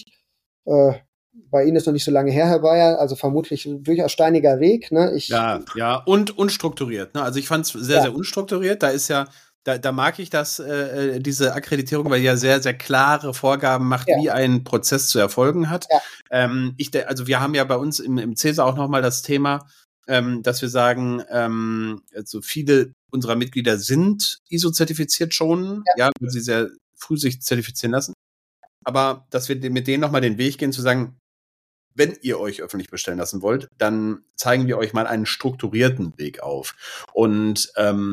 Bei Ihnen ist noch nicht so lange her, Herr Bayer, also vermutlich ein durchaus steiniger Weg. Ne? Ja, und unstrukturiert. Ne? Also ich fand es sehr, sehr unstrukturiert. Da ist ja, da mag ich das, diese Akkreditierung, weil die ja sehr, sehr klare Vorgaben macht, wie ein Prozess zu erfolgen hat. Ja. Also wir haben ja bei uns im CESA auch nochmal das Thema, dass wir sagen, also viele unserer Mitglieder sind ISO-zertifiziert schon, weil sie sehr früh sich zertifizieren lassen. Aber dass wir mit denen nochmal den Weg gehen, zu sagen, wenn ihr euch öffentlich bestellen lassen wollt, dann zeigen wir euch mal einen strukturierten Weg auf. Und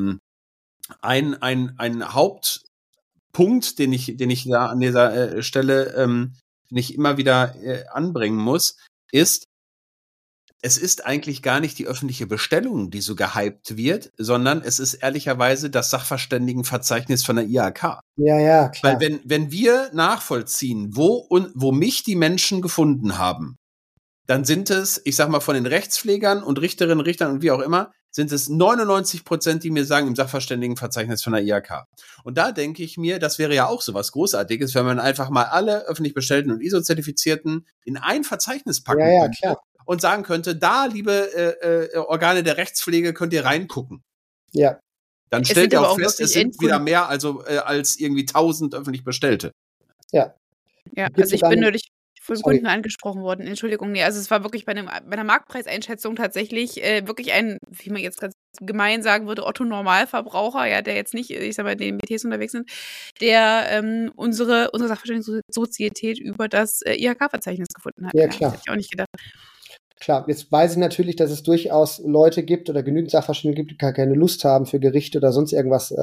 ein Hauptpunkt, den ich da an dieser Stelle nicht immer wieder anbringen muss, ist, es ist eigentlich gar nicht die öffentliche Bestellung, die so gehypt wird, sondern es ist ehrlicherweise das Sachverständigenverzeichnis von der IHK. Ja, klar. Weil wenn wir nachvollziehen, wo mich die Menschen gefunden haben, dann sind es, ich sag mal, von den Rechtspflegern und Richterinnen, Richtern und wie auch immer, sind es 99%, die mir sagen, im Sachverständigenverzeichnis von der IHK. Und da denke ich mir, das wäre ja auch so was Großartiges, wenn man einfach mal alle öffentlich bestellten und ISO-Zertifizierten in ein Verzeichnis packen könnte. Klar. Und sagen könnte, da, liebe Organe der Rechtspflege, könnt ihr reingucken. Ja. Dann stellt ihr auch fest, es sind wieder mehr als irgendwie 1000 öffentlich Bestellte. Ja. Ja, also ich bin neulich von Kunden angesprochen worden. Entschuldigung, nee, also es war wirklich bei einer Marktpreiseinschätzung tatsächlich wirklich ein, wie man jetzt ganz gemein sagen würde, Otto-Normalverbraucher, ja, der jetzt nicht, ich sag mal, in den BTs unterwegs sind, der unsere Sachverständigensozietät über das IHK-Verzeichnis gefunden hat. Ja, klar. Das hätte ich auch nicht gedacht. Klar, jetzt weiß ich natürlich, dass es durchaus Leute gibt oder genügend Sachverständige gibt, die gar keine Lust haben, für Gerichte oder sonst irgendwas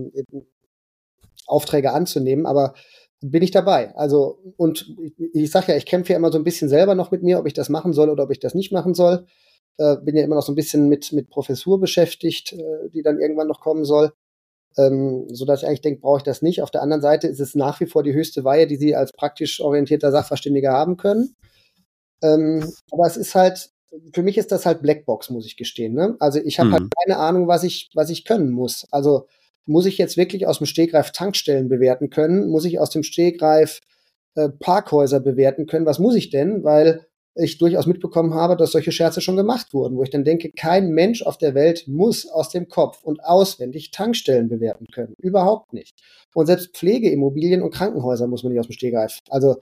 Aufträge anzunehmen, aber bin ich dabei. Also, und ich sage ja, ich kämpfe ja immer so ein bisschen selber noch mit mir, ob ich das machen soll oder ob ich das nicht machen soll. Bin ja immer noch so ein bisschen mit Professur beschäftigt, die dann irgendwann noch kommen soll. Sodass ich eigentlich denke, brauche ich das nicht. Auf der anderen Seite ist es nach wie vor die höchste Weihe, die Sie als praktisch orientierter Sachverständiger haben können. Aber es ist halt, für mich ist das halt Blackbox, muss ich gestehen. Ne? Also ich habe halt keine Ahnung, was ich können muss. Also muss ich jetzt wirklich aus dem Stegreif Tankstellen bewerten können? Muss ich aus dem Stegreif Parkhäuser bewerten können? Was muss ich denn? Weil ich durchaus mitbekommen habe, dass solche Scherze schon gemacht wurden, wo ich dann denke, kein Mensch auf der Welt muss aus dem Kopf und auswendig Tankstellen bewerten können. Überhaupt nicht. Und selbst Pflegeimmobilien und Krankenhäuser muss man nicht aus dem Stegreif. Also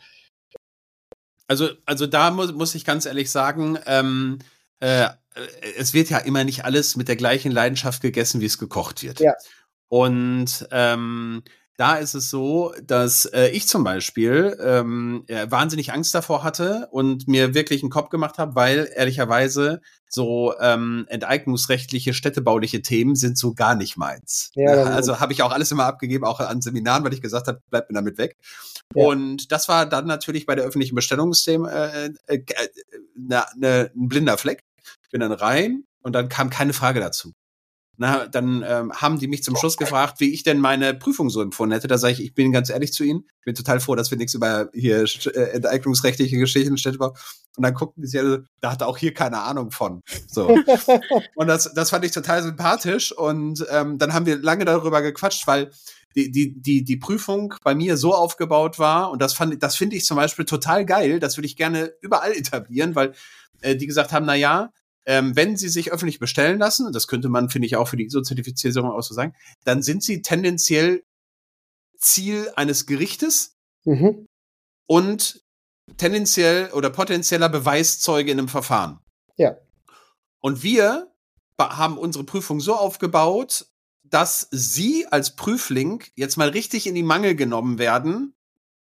da muss ich ganz ehrlich sagen, es wird ja immer nicht alles mit der gleichen Leidenschaft gegessen, wie es gekocht wird. Ja. Und da ist es so, dass ich zum Beispiel wahnsinnig Angst davor hatte und mir wirklich einen Kopf gemacht habe, weil ehrlicherweise so enteignungsrechtliche, städtebauliche Themen sind so gar nicht meins. Ja, also habe ich auch alles immer abgegeben, auch an Seminaren, weil ich gesagt habe, bleibt mir damit weg. Ja. Und das war dann natürlich bei der öffentlichen Bestellungssystem ein blinder Fleck. Ich bin dann rein und dann kam keine Frage dazu. Dann haben die mich zum Schluss gefragt, wie ich denn meine Prüfung so empfunden hätte. Da sage ich bin ganz ehrlich zu Ihnen. Ich bin total froh, dass wir nichts über hier enteignungsrechtliche Geschichten Städtebau. Und dann guckten die sich alle, da hatte auch hier keine Ahnung von. So. Und das fand ich total sympathisch. Und dann haben wir lange darüber gequatscht, weil die Prüfung bei mir so aufgebaut war. Und das finde ich zum Beispiel total geil. Das würde ich gerne überall etablieren, weil die gesagt haben, na ja, wenn sie sich öffentlich bestellen lassen, und das könnte man, finde ich, auch für die ISO-Zertifizierung auch so sagen, dann sind sie tendenziell Ziel eines Gerichtes und tendenziell oder potenzieller Beweiszeuge in einem Verfahren. Ja. Und wir haben unsere Prüfung so aufgebaut, dass sie als Prüfling jetzt mal richtig in die Mangel genommen werden,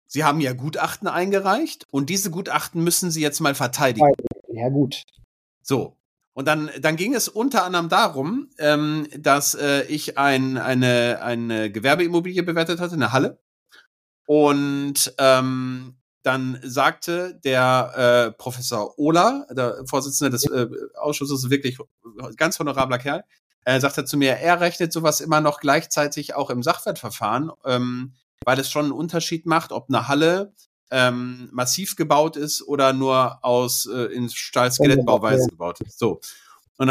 Sie haben ja Gutachten eingereicht und diese Gutachten müssen Sie jetzt mal verteidigen. Ja, gut. So. Und dann ging es unter anderem darum, dass ich eine Gewerbeimmobilie bewertet hatte, eine Halle. Und dann sagte der Professor Ohler, der Vorsitzende des Ausschusses, wirklich ganz honorabler Kerl, sagte zu mir, er rechnet sowas immer noch gleichzeitig auch im Sachwertverfahren, weil es schon einen Unterschied macht, ob eine Halle massiv gebaut ist oder nur aus in Stahl-Skelettbauweise gebaut ist. So. Und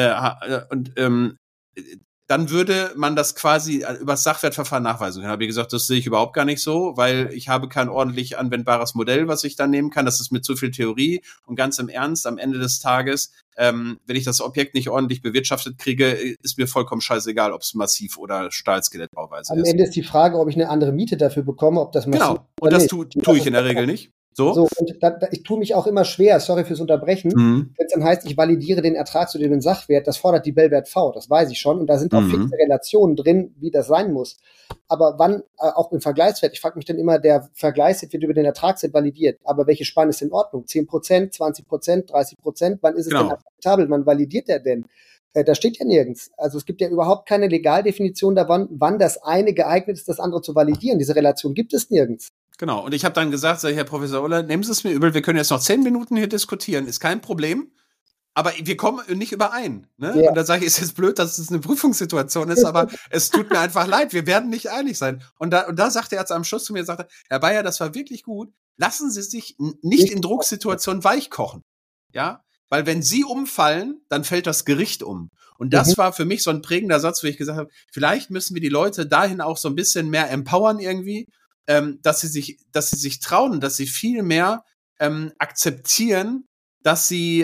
dann würde man das quasi über das Sachwertverfahren nachweisen können. Da habe ich gesagt, das sehe ich überhaupt gar nicht so, weil ich habe kein ordentlich anwendbares Modell, was ich dann nehmen kann. Das ist mit zu viel Theorie. Und ganz im Ernst, am Ende des Tages, wenn ich das Objekt nicht ordentlich bewirtschaftet kriege, ist mir vollkommen scheißegal, ob es massiv oder Stahl-Skelettbauweise ist. Am Ende ist die Frage, ob ich eine andere Miete dafür bekomme, ob das massiv Genau, und das tue ich in der Regel nicht. So, und ich tue mich auch immer schwer, sorry fürs Unterbrechen, wenn es dann heißt, ich validiere den Ertrag zu dem Sachwert, das fordert die Bellwert V, das weiß ich schon, und da sind auch fixe Relationen drin, wie das sein muss. Aber wann, auch im Vergleichswert, ich frage mich dann immer, der Vergleichswert wird über den Ertragswert validiert, aber welche Spanne ist in Ordnung? 10%, 20%, 30%, wann ist es denn akzeptabel, wann validiert der denn? Da steht ja nirgends. Also es gibt ja überhaupt keine Legaldefinition davon, wann das eine geeignet ist, das andere zu validieren. Diese Relation gibt es nirgends. Genau, und ich habe dann gesagt, Herr Professor Ohler, nehmen Sie es mir übel, wir können jetzt noch 10 Minuten hier diskutieren, ist kein Problem, aber wir kommen nicht überein. Ne? Ja. Und da sage ich, ist jetzt blöd, dass es eine Prüfungssituation ist, aber es tut mir einfach leid, wir werden nicht einig sein. Und da sagte er jetzt am Schluss zu mir, sagte, Herr Bayer, das war wirklich gut, lassen Sie sich nicht in Drucksituationen weichkochen. Ja, weil wenn Sie umfallen, dann fällt das Gericht um. Und das war für mich so ein prägender Satz, wo ich gesagt habe, vielleicht müssen wir die Leute dahin auch so ein bisschen mehr empowern irgendwie, dass sie sich trauen, dass sie viel mehr akzeptieren, dass sie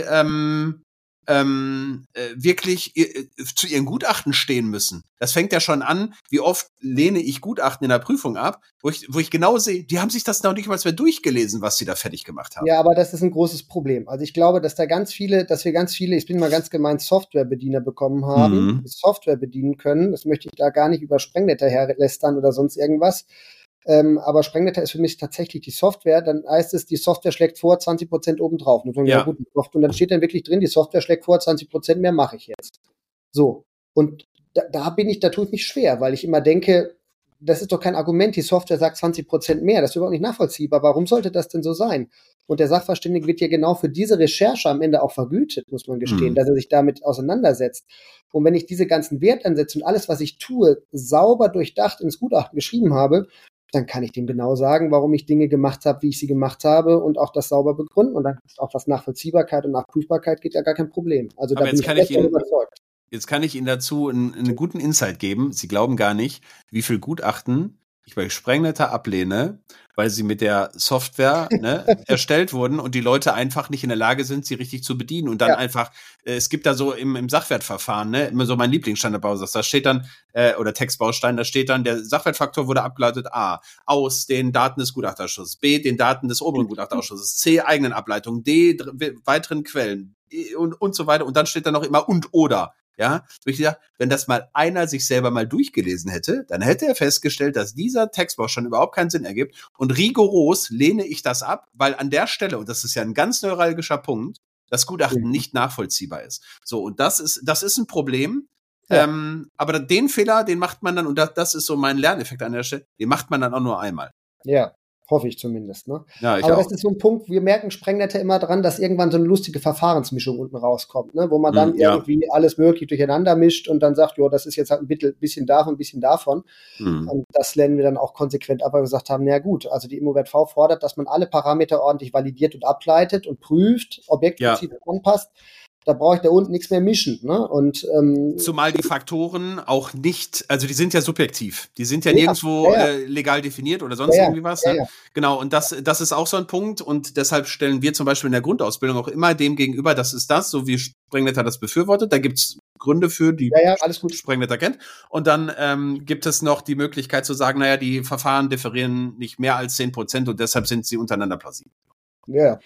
wirklich zu ihren Gutachten stehen müssen. Das fängt ja schon an, wie oft lehne ich Gutachten in der Prüfung ab, wo ich genau sehe, die haben sich das noch nicht mal mehr durchgelesen, was sie da fertig gemacht haben. Ja, aber das ist ein großes Problem. Also ich glaube, dass wir ganz viele, ich bin mal ganz gemein, Softwarebediener bekommen haben, die Software bedienen können. Das möchte ich da gar nicht über Sprengnetter herlästern oder sonst irgendwas. Aber Sprengnetter ist für mich tatsächlich die Software. Dann heißt es, die Software schlägt vor, 20% obendrauf. Und dann steht dann wirklich drin, die Software schlägt vor, 20% mehr mache ich jetzt. So. Und da tue ich mich schwer, weil ich immer denke, das ist doch kein Argument. Die Software sagt 20% mehr. Das ist überhaupt nicht nachvollziehbar. Warum sollte das denn so sein? Und der Sachverständige wird ja genau für diese Recherche am Ende auch vergütet, muss man gestehen, dass er sich damit auseinandersetzt. Und wenn ich diese ganzen Wertansätze und alles, was ich tue, sauber durchdacht ins Gutachten geschrieben habe, dann kann ich dem genau sagen, warum ich Dinge gemacht habe, wie ich sie gemacht habe und auch das sauber begründen. Und dann auch was Nachvollziehbarkeit und Nachprüfbarkeit geht ja gar kein Problem. Also da bin ich überzeugt. Jetzt kann ich Ihnen dazu einen guten Insight geben. Sie glauben gar nicht, wie viel Gutachten ich bei Sprengnetter ablehne, weil sie mit der Software erstellt wurden und die Leute einfach nicht in der Lage sind, sie richtig zu bedienen und dann einfach, es gibt da so im Sachwertverfahren, immer so mein Lieblingsstandardbausatz, da steht dann, oder Textbaustein, da steht dann, der Sachwertfaktor wurde abgeleitet, A, aus den Daten des Gutachterschusses, B, den Daten des oberen Gutachterausschusses, C, eigenen Ableitungen, D, weiteren Quellen und so weiter und dann steht da noch immer und oder. Ja, ich dachte, wenn das mal einer sich selber mal durchgelesen hätte, dann hätte er festgestellt, dass dieser Textbaustein überhaupt keinen Sinn ergibt. Und rigoros lehne ich das ab, weil an der Stelle, und das ist ja ein ganz neuralgischer Punkt, das Gutachten nicht nachvollziehbar ist. So, und das ist ein Problem. Ja. Aber den Fehler, den macht man dann, und das ist so mein Lerneffekt an der Stelle, den macht man dann auch nur einmal. Ja. Hoffe ich zumindest. Ne? Ja, aber das ist so ein Punkt, wir merken Sprengnetter immer dran, dass irgendwann so eine lustige Verfahrensmischung unten rauskommt, ne? Wo man dann irgendwie alles möglich durcheinander mischt und dann sagt, jo, das ist jetzt halt ein bisschen davon, ein bisschen davon. Und das lernen wir dann auch konsequent ab, weil wir gesagt haben, na gut, also die Immowert V fordert, dass man alle Parameter ordentlich validiert und ableitet und prüft, objektspezifisch anpasst. Da brauche ich da unten nichts mehr mischen. Ne? Und zumal die Faktoren auch nicht, also die sind ja subjektiv. Die sind ja nirgendwo legal definiert oder sonst irgendwie was. Ne? Ja. Genau, und das ist auch so ein Punkt. Und deshalb stellen wir zum Beispiel in der Grundausbildung auch immer dem gegenüber, das ist das, so wie Sprengnetter das befürwortet. Da gibt's Gründe für, die alles gut. Sprengnetter kennt. Und dann gibt es noch die Möglichkeit zu sagen, naja, die Verfahren differieren nicht mehr als 10% und deshalb sind sie untereinander plausibel. Ja.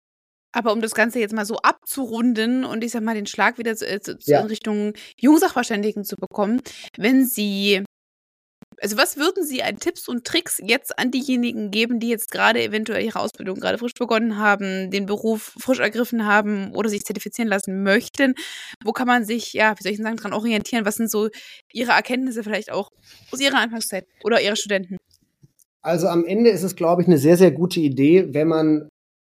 Aber um das Ganze jetzt mal so abzurunden und ich sag mal den Schlag wieder in Richtung Jungsachverständigen zu bekommen, wenn Sie Also was würden Sie an Tipps und Tricks jetzt an diejenigen geben, die jetzt gerade eventuell ihre Ausbildung gerade frisch begonnen haben, den Beruf frisch ergriffen haben oder sich zertifizieren lassen möchten? Wo kann man sich, ja, wie soll ich denn sagen, dran orientieren? Was sind so Ihre Erkenntnisse vielleicht auch aus Ihrer Anfangszeit oder Ihrer Studenten? Also am Ende ist es, glaube ich, eine sehr, sehr gute Idee, wenn man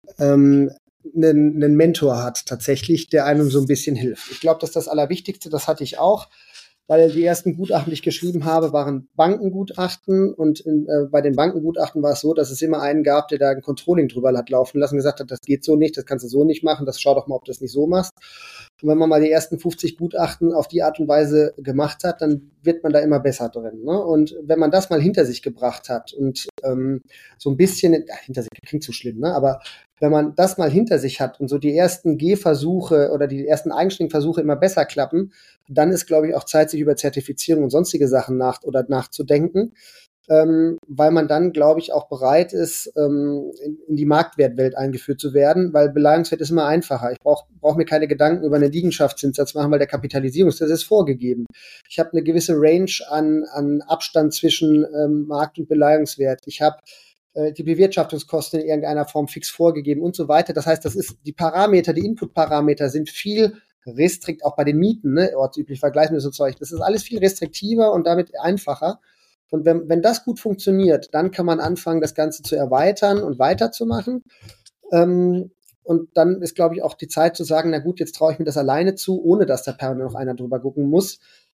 einen Mentor hat tatsächlich, der einem so ein bisschen hilft. Ich glaube, das ist das Allerwichtigste, das hatte ich auch, weil die ersten Gutachten, die ich geschrieben habe, waren Bankengutachten und bei den Bankengutachten war es so, dass es immer einen gab, der da ein Controlling drüber hat laufen lassen und gesagt hat, das geht so nicht, das kannst du so nicht machen, das schau doch mal, ob du das nicht so machst. Und wenn man mal die ersten 50 Gutachten auf die Art und Weise gemacht hat, dann wird man da immer besser drin. Ne? Und wenn man das mal hinter sich gebracht hat und so ein bisschen, hinter sich klingt zu schlimm, ne? Aber wenn man das mal hinter sich hat und so die ersten Gehversuche oder die ersten eigenständigen Versuche immer besser klappen, dann ist, glaube ich, auch Zeit, sich über Zertifizierung und sonstige Sachen nachzudenken, weil man dann, glaube ich, auch bereit ist, in die Marktwertwelt eingeführt zu werden, weil Beleihungswert ist immer einfacher. Ich brauch mir keine Gedanken über einen Liegenschaftszinssatz machen, weil der Kapitalisierungszins ist vorgegeben. Ich habe eine gewisse Range an Abstand zwischen Markt- und Beleihungswert. Ich habe die Bewirtschaftungskosten in irgendeiner Form fix vorgegeben und so weiter. Das heißt, das ist die Parameter, die Input-Parameter sind viel restrikt, auch bei den Mieten, ne, ortsüblich vergleichen mit so Zeug. Das ist alles viel restriktiver und damit einfacher. Und wenn das gut funktioniert, dann kann man anfangen, das Ganze zu erweitern und weiterzumachen. Und dann ist, glaube ich, auch die Zeit zu sagen, na gut, jetzt traue ich mir das alleine zu, ohne dass da permanent noch einer drüber gucken muss.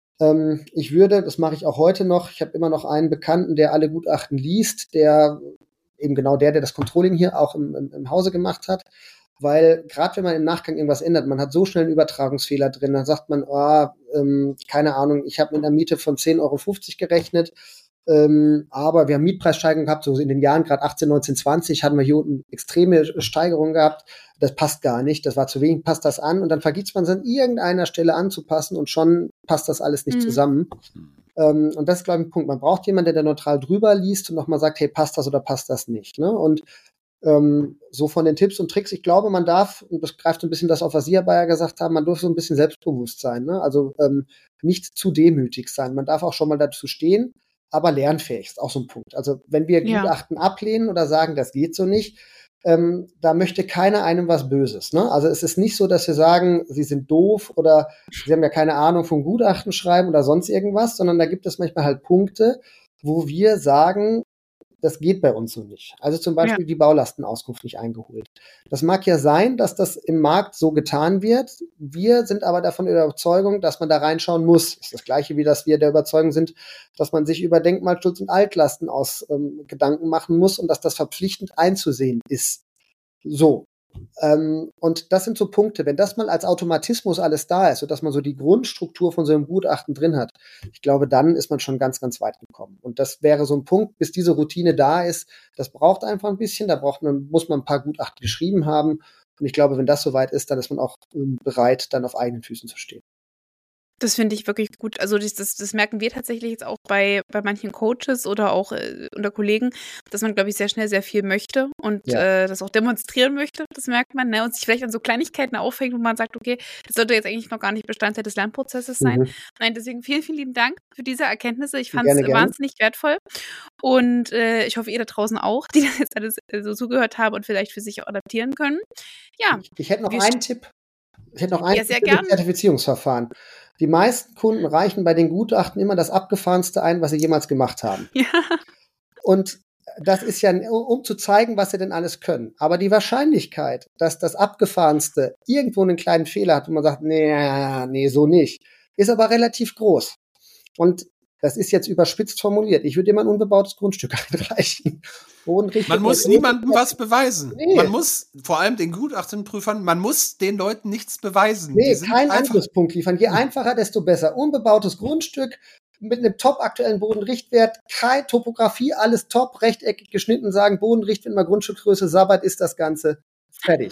Das mache ich auch heute noch, ich habe immer noch einen Bekannten, der alle Gutachten liest, der eben genau der das Controlling hier auch im Hause gemacht hat. Weil gerade wenn man im Nachgang irgendwas ändert, man hat so schnell einen Übertragungsfehler drin, dann sagt man, keine Ahnung, ich habe mit einer Miete von 10,50 € gerechnet, aber wir haben Mietpreissteigerungen gehabt, so in den Jahren gerade 18, 19, 20 hatten wir hier unten extreme Steigerungen gehabt, das passt gar nicht, das war zu wenig, passt das an und dann vergisst man es an irgendeiner Stelle anzupassen und schon passt das alles nicht zusammen. Und das ist, glaube ich, ein Punkt. Man braucht jemanden, der da neutral drüber liest und nochmal sagt, hey, passt das oder passt das nicht, ne? Und so von den Tipps und Tricks, ich glaube, man darf, und das greift so ein bisschen das auf, was Sie, Herr Bayer, gesagt haben, man darf so ein bisschen selbstbewusst sein, ne? Also nicht zu demütig sein. Man darf auch schon mal dazu stehen, aber lernfähig ist auch so ein Punkt. Also wenn wir Gutachten ablehnen oder sagen, das geht so nicht, da möchte keiner einem was Böses, ne? Also es ist nicht so, dass wir sagen, Sie sind doof oder Sie haben ja keine Ahnung vom Gutachten schreiben oder sonst irgendwas, sondern da gibt es manchmal halt Punkte, wo wir sagen, das geht bei uns so nicht. Also zum Beispiel die Baulastenauskunft nicht eingeholt. Das mag ja sein, dass das im Markt so getan wird. Wir sind aber davon der Überzeugung, dass man da reinschauen muss. Das ist das Gleiche, wie dass wir der Überzeugung sind, dass man sich über Denkmalschutz und Altlasten Gedanken machen muss und dass das verpflichtend einzusehen ist. So. Und das sind so Punkte, wenn das mal als Automatismus alles da ist, sodass man so die Grundstruktur von so einem Gutachten drin hat, ich glaube, dann ist man schon ganz, ganz weit gekommen. Und das wäre so ein Punkt, bis diese Routine da ist, das braucht einfach ein bisschen, muss man ein paar Gutachten geschrieben haben. Und ich glaube, wenn das soweit ist, dann ist man auch bereit, dann auf eigenen Füßen zu stehen. Das finde ich wirklich gut. Also das merken wir tatsächlich jetzt auch bei manchen Coaches oder auch unter Kollegen, dass man, glaube ich, sehr schnell sehr viel möchte und das auch demonstrieren möchte. Das merkt man, ne? Und sich vielleicht an so Kleinigkeiten aufhängt, wo man sagt, okay, das sollte jetzt eigentlich noch gar nicht Bestandteil des Lernprozesses sein. Nein, deswegen vielen, vielen lieben Dank für diese Erkenntnisse. Ich fand es wahnsinnig wertvoll. Und ich hoffe, ihr da draußen auch, die das jetzt alles so zugehört haben und vielleicht für sich auch adaptieren können. Ja. Ich hätte noch einen Tipp. Tipp sehr gerne. Zertifizierungsverfahren. Die meisten Kunden reichen bei den Gutachten immer das Abgefahrenste ein, was sie jemals gemacht haben. Ja. Und das ist ja, um zu zeigen, was sie denn alles können. Aber die Wahrscheinlichkeit, dass das Abgefahrenste irgendwo einen kleinen Fehler hat, wo man sagt, nee, so nicht, ist aber relativ groß. Und das ist jetzt überspitzt formuliert. Ich würde immer ein unbebautes Grundstück einreichen. Man muss niemandem was beweisen. Nee. Man muss, vor allem den Gutachtenprüfern, man muss den Leuten nichts beweisen. Nee, keinen Angriffspunkt liefern. Je einfacher, desto besser. Unbebautes Grundstück mit einem top aktuellen Bodenrichtwert, keine Topografie, alles top, rechteckig geschnitten, sagen Bodenrichtwert mal Grundstückgröße, Sabbat ist das Ganze. Fertig.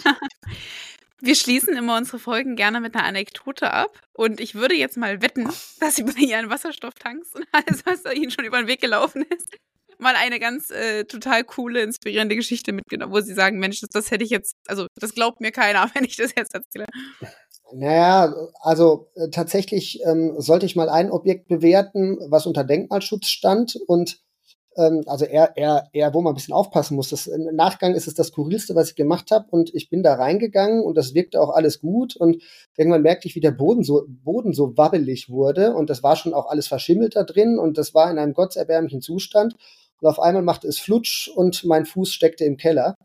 Wir schließen immer unsere Folgen gerne mit einer Anekdote ab. Und ich würde jetzt mal wetten, dass Sie bei Ihren Wasserstofftanks und alles, was da Ihnen schon über den Weg gelaufen ist, mal eine ganz total coole, inspirierende Geschichte mitgenommen, wo Sie sagen, Mensch, das hätte ich jetzt, also das glaubt mir keiner, wenn ich das jetzt erzähle. Naja, also tatsächlich sollte ich mal ein Objekt bewerten, was unter Denkmalschutz stand und also wo man ein bisschen aufpassen muss. Im Nachgang ist es das Skurrilste, was ich gemacht habe und ich bin da reingegangen und das wirkte auch alles gut und irgendwann merkte ich, wie der Boden so wabbelig wurde und das war schon auch alles verschimmelt da drin und das war in einem gottserbärmlichen Zustand und auf einmal machte es Flutsch und mein Fuß steckte im Keller.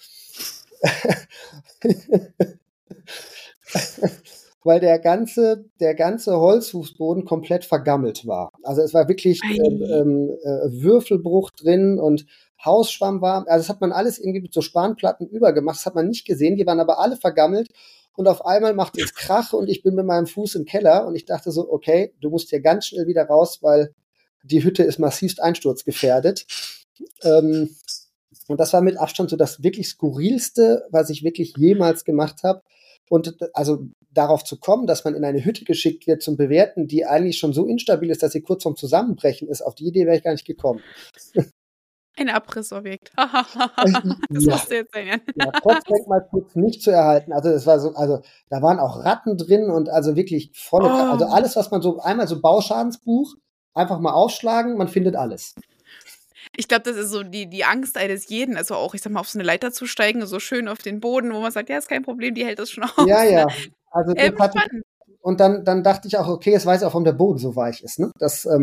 Weil der ganze Holzfußboden komplett vergammelt war. Also es war wirklich Würfelbruch drin und Hausschwamm war. Also das hat man alles irgendwie mit so Spanplatten übergemacht. Das hat man nicht gesehen. Die waren aber alle vergammelt. Und auf einmal machte es Krach und ich bin mit meinem Fuß im Keller. Und ich dachte so, okay, du musst hier ganz schnell wieder raus, weil die Hütte ist massivst einsturzgefährdet. Und das war mit Abstand so das wirklich Skurrilste, was ich wirklich jemals gemacht habe. Und also darauf zu kommen, dass man in eine Hütte geschickt wird zum Bewerten, die eigentlich schon so instabil ist, dass sie kurz vorm Zusammenbrechen ist, auf die Idee wäre ich gar nicht gekommen. Ein Abrissobjekt. Das musste jetzt sein. Ja, trotz Denkmalschutz nicht zu erhalten. Also es war so, also da waren auch Ratten drin und also wirklich volle, also alles, was man so einmal so Bauschadensbuch einfach mal aufschlagen, man findet alles. Ich glaube, das ist so die Angst eines jeden, also auch, ich sag mal, auf so eine Leiter zu steigen, so schön auf den Boden, wo man sagt, ja, ist kein Problem, die hält das schon aus. Ja. Also spannend. und dann dachte ich auch, okay, jetzt weiß ich auch, warum der Boden so weich ist. Ne? Das, das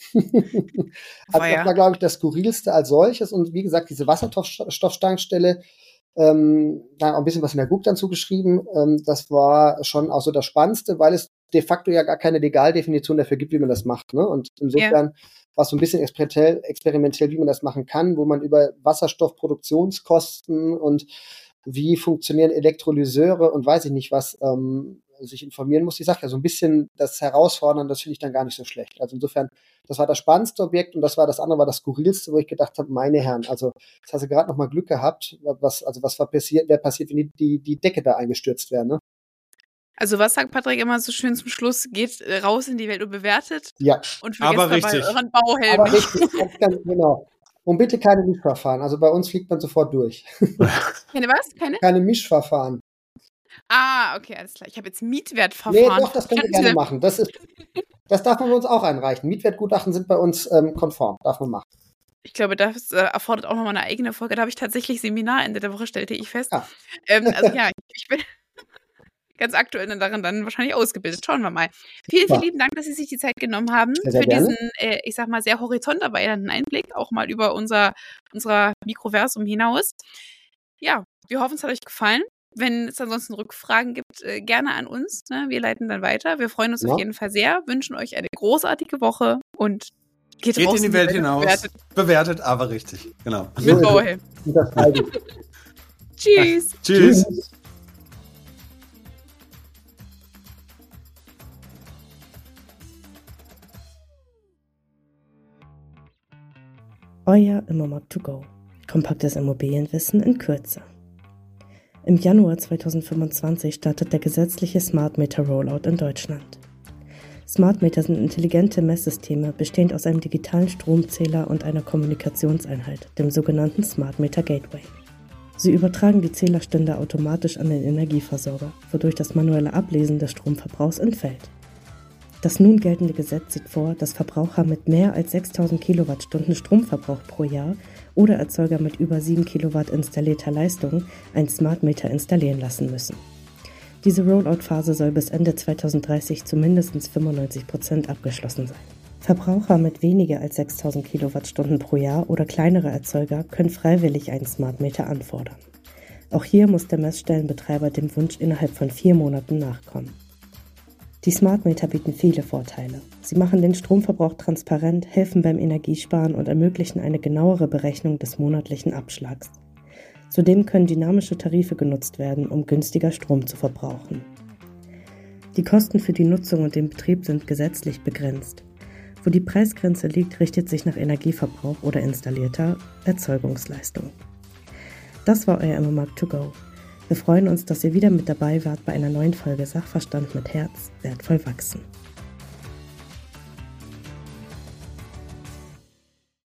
war, glaube ich, das Skurrilste als solches. Und wie gesagt, diese Wasserstofftankstelle, da auch ein bisschen was in der GUK dann zugeschrieben, das war schon auch so das Spannendste, weil es de facto ja gar keine Legaldefinition dafür gibt, wie man das macht. Ne? Und insofern war es so ein bisschen experimentell, wie man das machen kann, wo man über Wasserstoffproduktionskosten und wie funktionieren Elektrolyseure und weiß ich nicht was, sich informieren muss. Ich sage ja, so ein bisschen das Herausfordern, das finde ich dann gar nicht so schlecht. Also insofern, das war das spannendste Objekt und das andere war das skurrilste, wo ich gedacht habe, meine Herren, also jetzt hast du gerade noch mal Glück gehabt, was wäre passiert, wenn die Decke da eingestürzt wäre, ne? Also was sagt Patrick immer so schön zum Schluss? Geht raus in die Welt und bewertet. Ja. Und vergesst dabei euren Bauhelm. Aber richtig, ganz genau. Und bitte keine Mischverfahren. Also bei uns fliegt man sofort durch. Keine was? Keine Mischverfahren. Ah, okay, alles klar. Ich habe jetzt Mietwertverfahren. Nee, doch, das können wir gerne machen. Das darf man bei uns auch einreichen. Mietwertgutachten sind bei uns konform. Darf man machen. Ich glaube, das erfordert auch nochmal eine eigene Folge. Da habe ich tatsächlich Seminar Ende der Woche, stellte ich fest. Ja. Also ja, ich bin ganz aktuell darin dann wahrscheinlich ausgebildet. Schauen wir mal. Vielen lieben Dank, dass Sie sich die Zeit genommen haben sehr für gerne. diesen, ich sag mal, sehr horizont erweiternden Einblick, auch mal über unser Mikroversum hinaus. Ja, wir hoffen, es hat euch gefallen. Wenn es ansonsten Rückfragen gibt, gerne an uns. Ne? Wir leiten dann weiter. Wir freuen uns auf jeden Fall sehr, wünschen euch eine großartige Woche und geht raus in die Welt hinaus. Bewertet, aber richtig. Genau. Mit Bauhelm. Tschüss. Tschüss. Euer Immomarkt2Go. Kompaktes Immobilienwissen in Kürze. Im Januar 2025 startet der gesetzliche Smart Meter Rollout in Deutschland. Smart Meter sind intelligente Messsysteme, bestehend aus einem digitalen Stromzähler und einer Kommunikationseinheit, dem sogenannten Smart Meter Gateway. Sie übertragen die Zählerstände automatisch an den Energieversorger, wodurch das manuelle Ablesen des Stromverbrauchs entfällt. Das nun geltende Gesetz sieht vor, dass Verbraucher mit mehr als 6000 Kilowattstunden Stromverbrauch pro Jahr oder Erzeuger mit über 7 Kilowatt installierter Leistung ein Smart Meter installieren lassen müssen. Diese Rollout-Phase soll bis Ende 2030 zu mindestens 95% abgeschlossen sein. Verbraucher mit weniger als 6000 Kilowattstunden pro Jahr oder kleinere Erzeuger können freiwillig einen Smart Meter anfordern. Auch hier muss der Messstellenbetreiber dem Wunsch innerhalb von 4 Monaten nachkommen. Die Smart Meter bieten viele Vorteile. Sie machen den Stromverbrauch transparent, helfen beim Energiesparen und ermöglichen eine genauere Berechnung des monatlichen Abschlags. Zudem können dynamische Tarife genutzt werden, um günstiger Strom zu verbrauchen. Die Kosten für die Nutzung und den Betrieb sind gesetzlich begrenzt. Wo die Preisgrenze liegt, richtet sich nach Energieverbrauch oder installierter Erzeugungsleistung. Das war euer Immomarkt2Go. Wir freuen uns, dass ihr wieder mit dabei wart bei einer neuen Folge Sachverstand mit Herz, wertvoll wachsen.